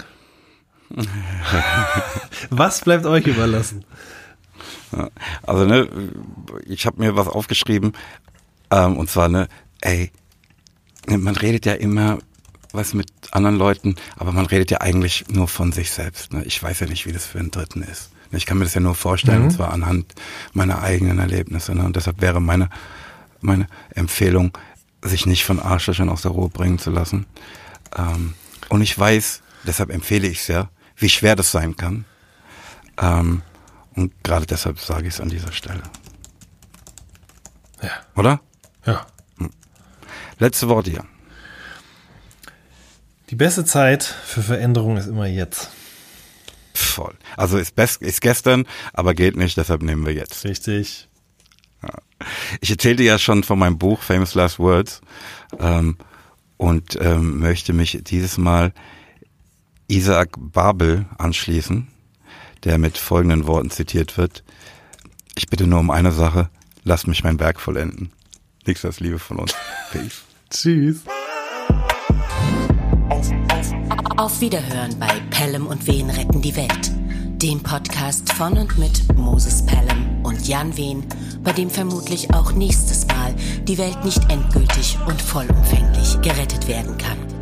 Was bleibt euch überlassen? Also, ich habe mir was aufgeschrieben, und zwar, man redet ja immer was mit anderen Leuten, aber man redet ja eigentlich nur von sich selbst. Ne? Ich weiß ja nicht, wie das für einen Dritten ist. Ich kann mir das ja nur vorstellen, und zwar anhand meiner eigenen Erlebnisse. Ne? Und deshalb wäre meine Empfehlung, sich nicht von Arschlöchern aus der Ruhe bringen zu lassen. Und ich weiß, deshalb empfehle ich es ja, wie schwer das sein kann. Und gerade deshalb sage ich es an dieser Stelle. Ja. Oder? Ja. Letzte Worte hier. Die beste Zeit für Veränderung ist immer jetzt. Voll. Also ist gestern, aber geht nicht, deshalb nehmen wir jetzt. Richtig. Ja. Ich erzählte ja schon von meinem Buch Famous Last Words und möchte mich dieses Mal Isaac Babel anschließen, der mit folgenden Worten zitiert wird. Ich bitte nur um eine Sache, lasst mich mein Werk vollenden. Nichts als Liebe von uns. Peace. Tschüss. Auf Wiederhören bei Pelham und Wehn retten die Welt. Dem Podcast von und mit Moses Pelham und Jan Wehn, bei dem vermutlich auch nächstes Mal die Welt nicht endgültig und vollumfänglich gerettet werden kann.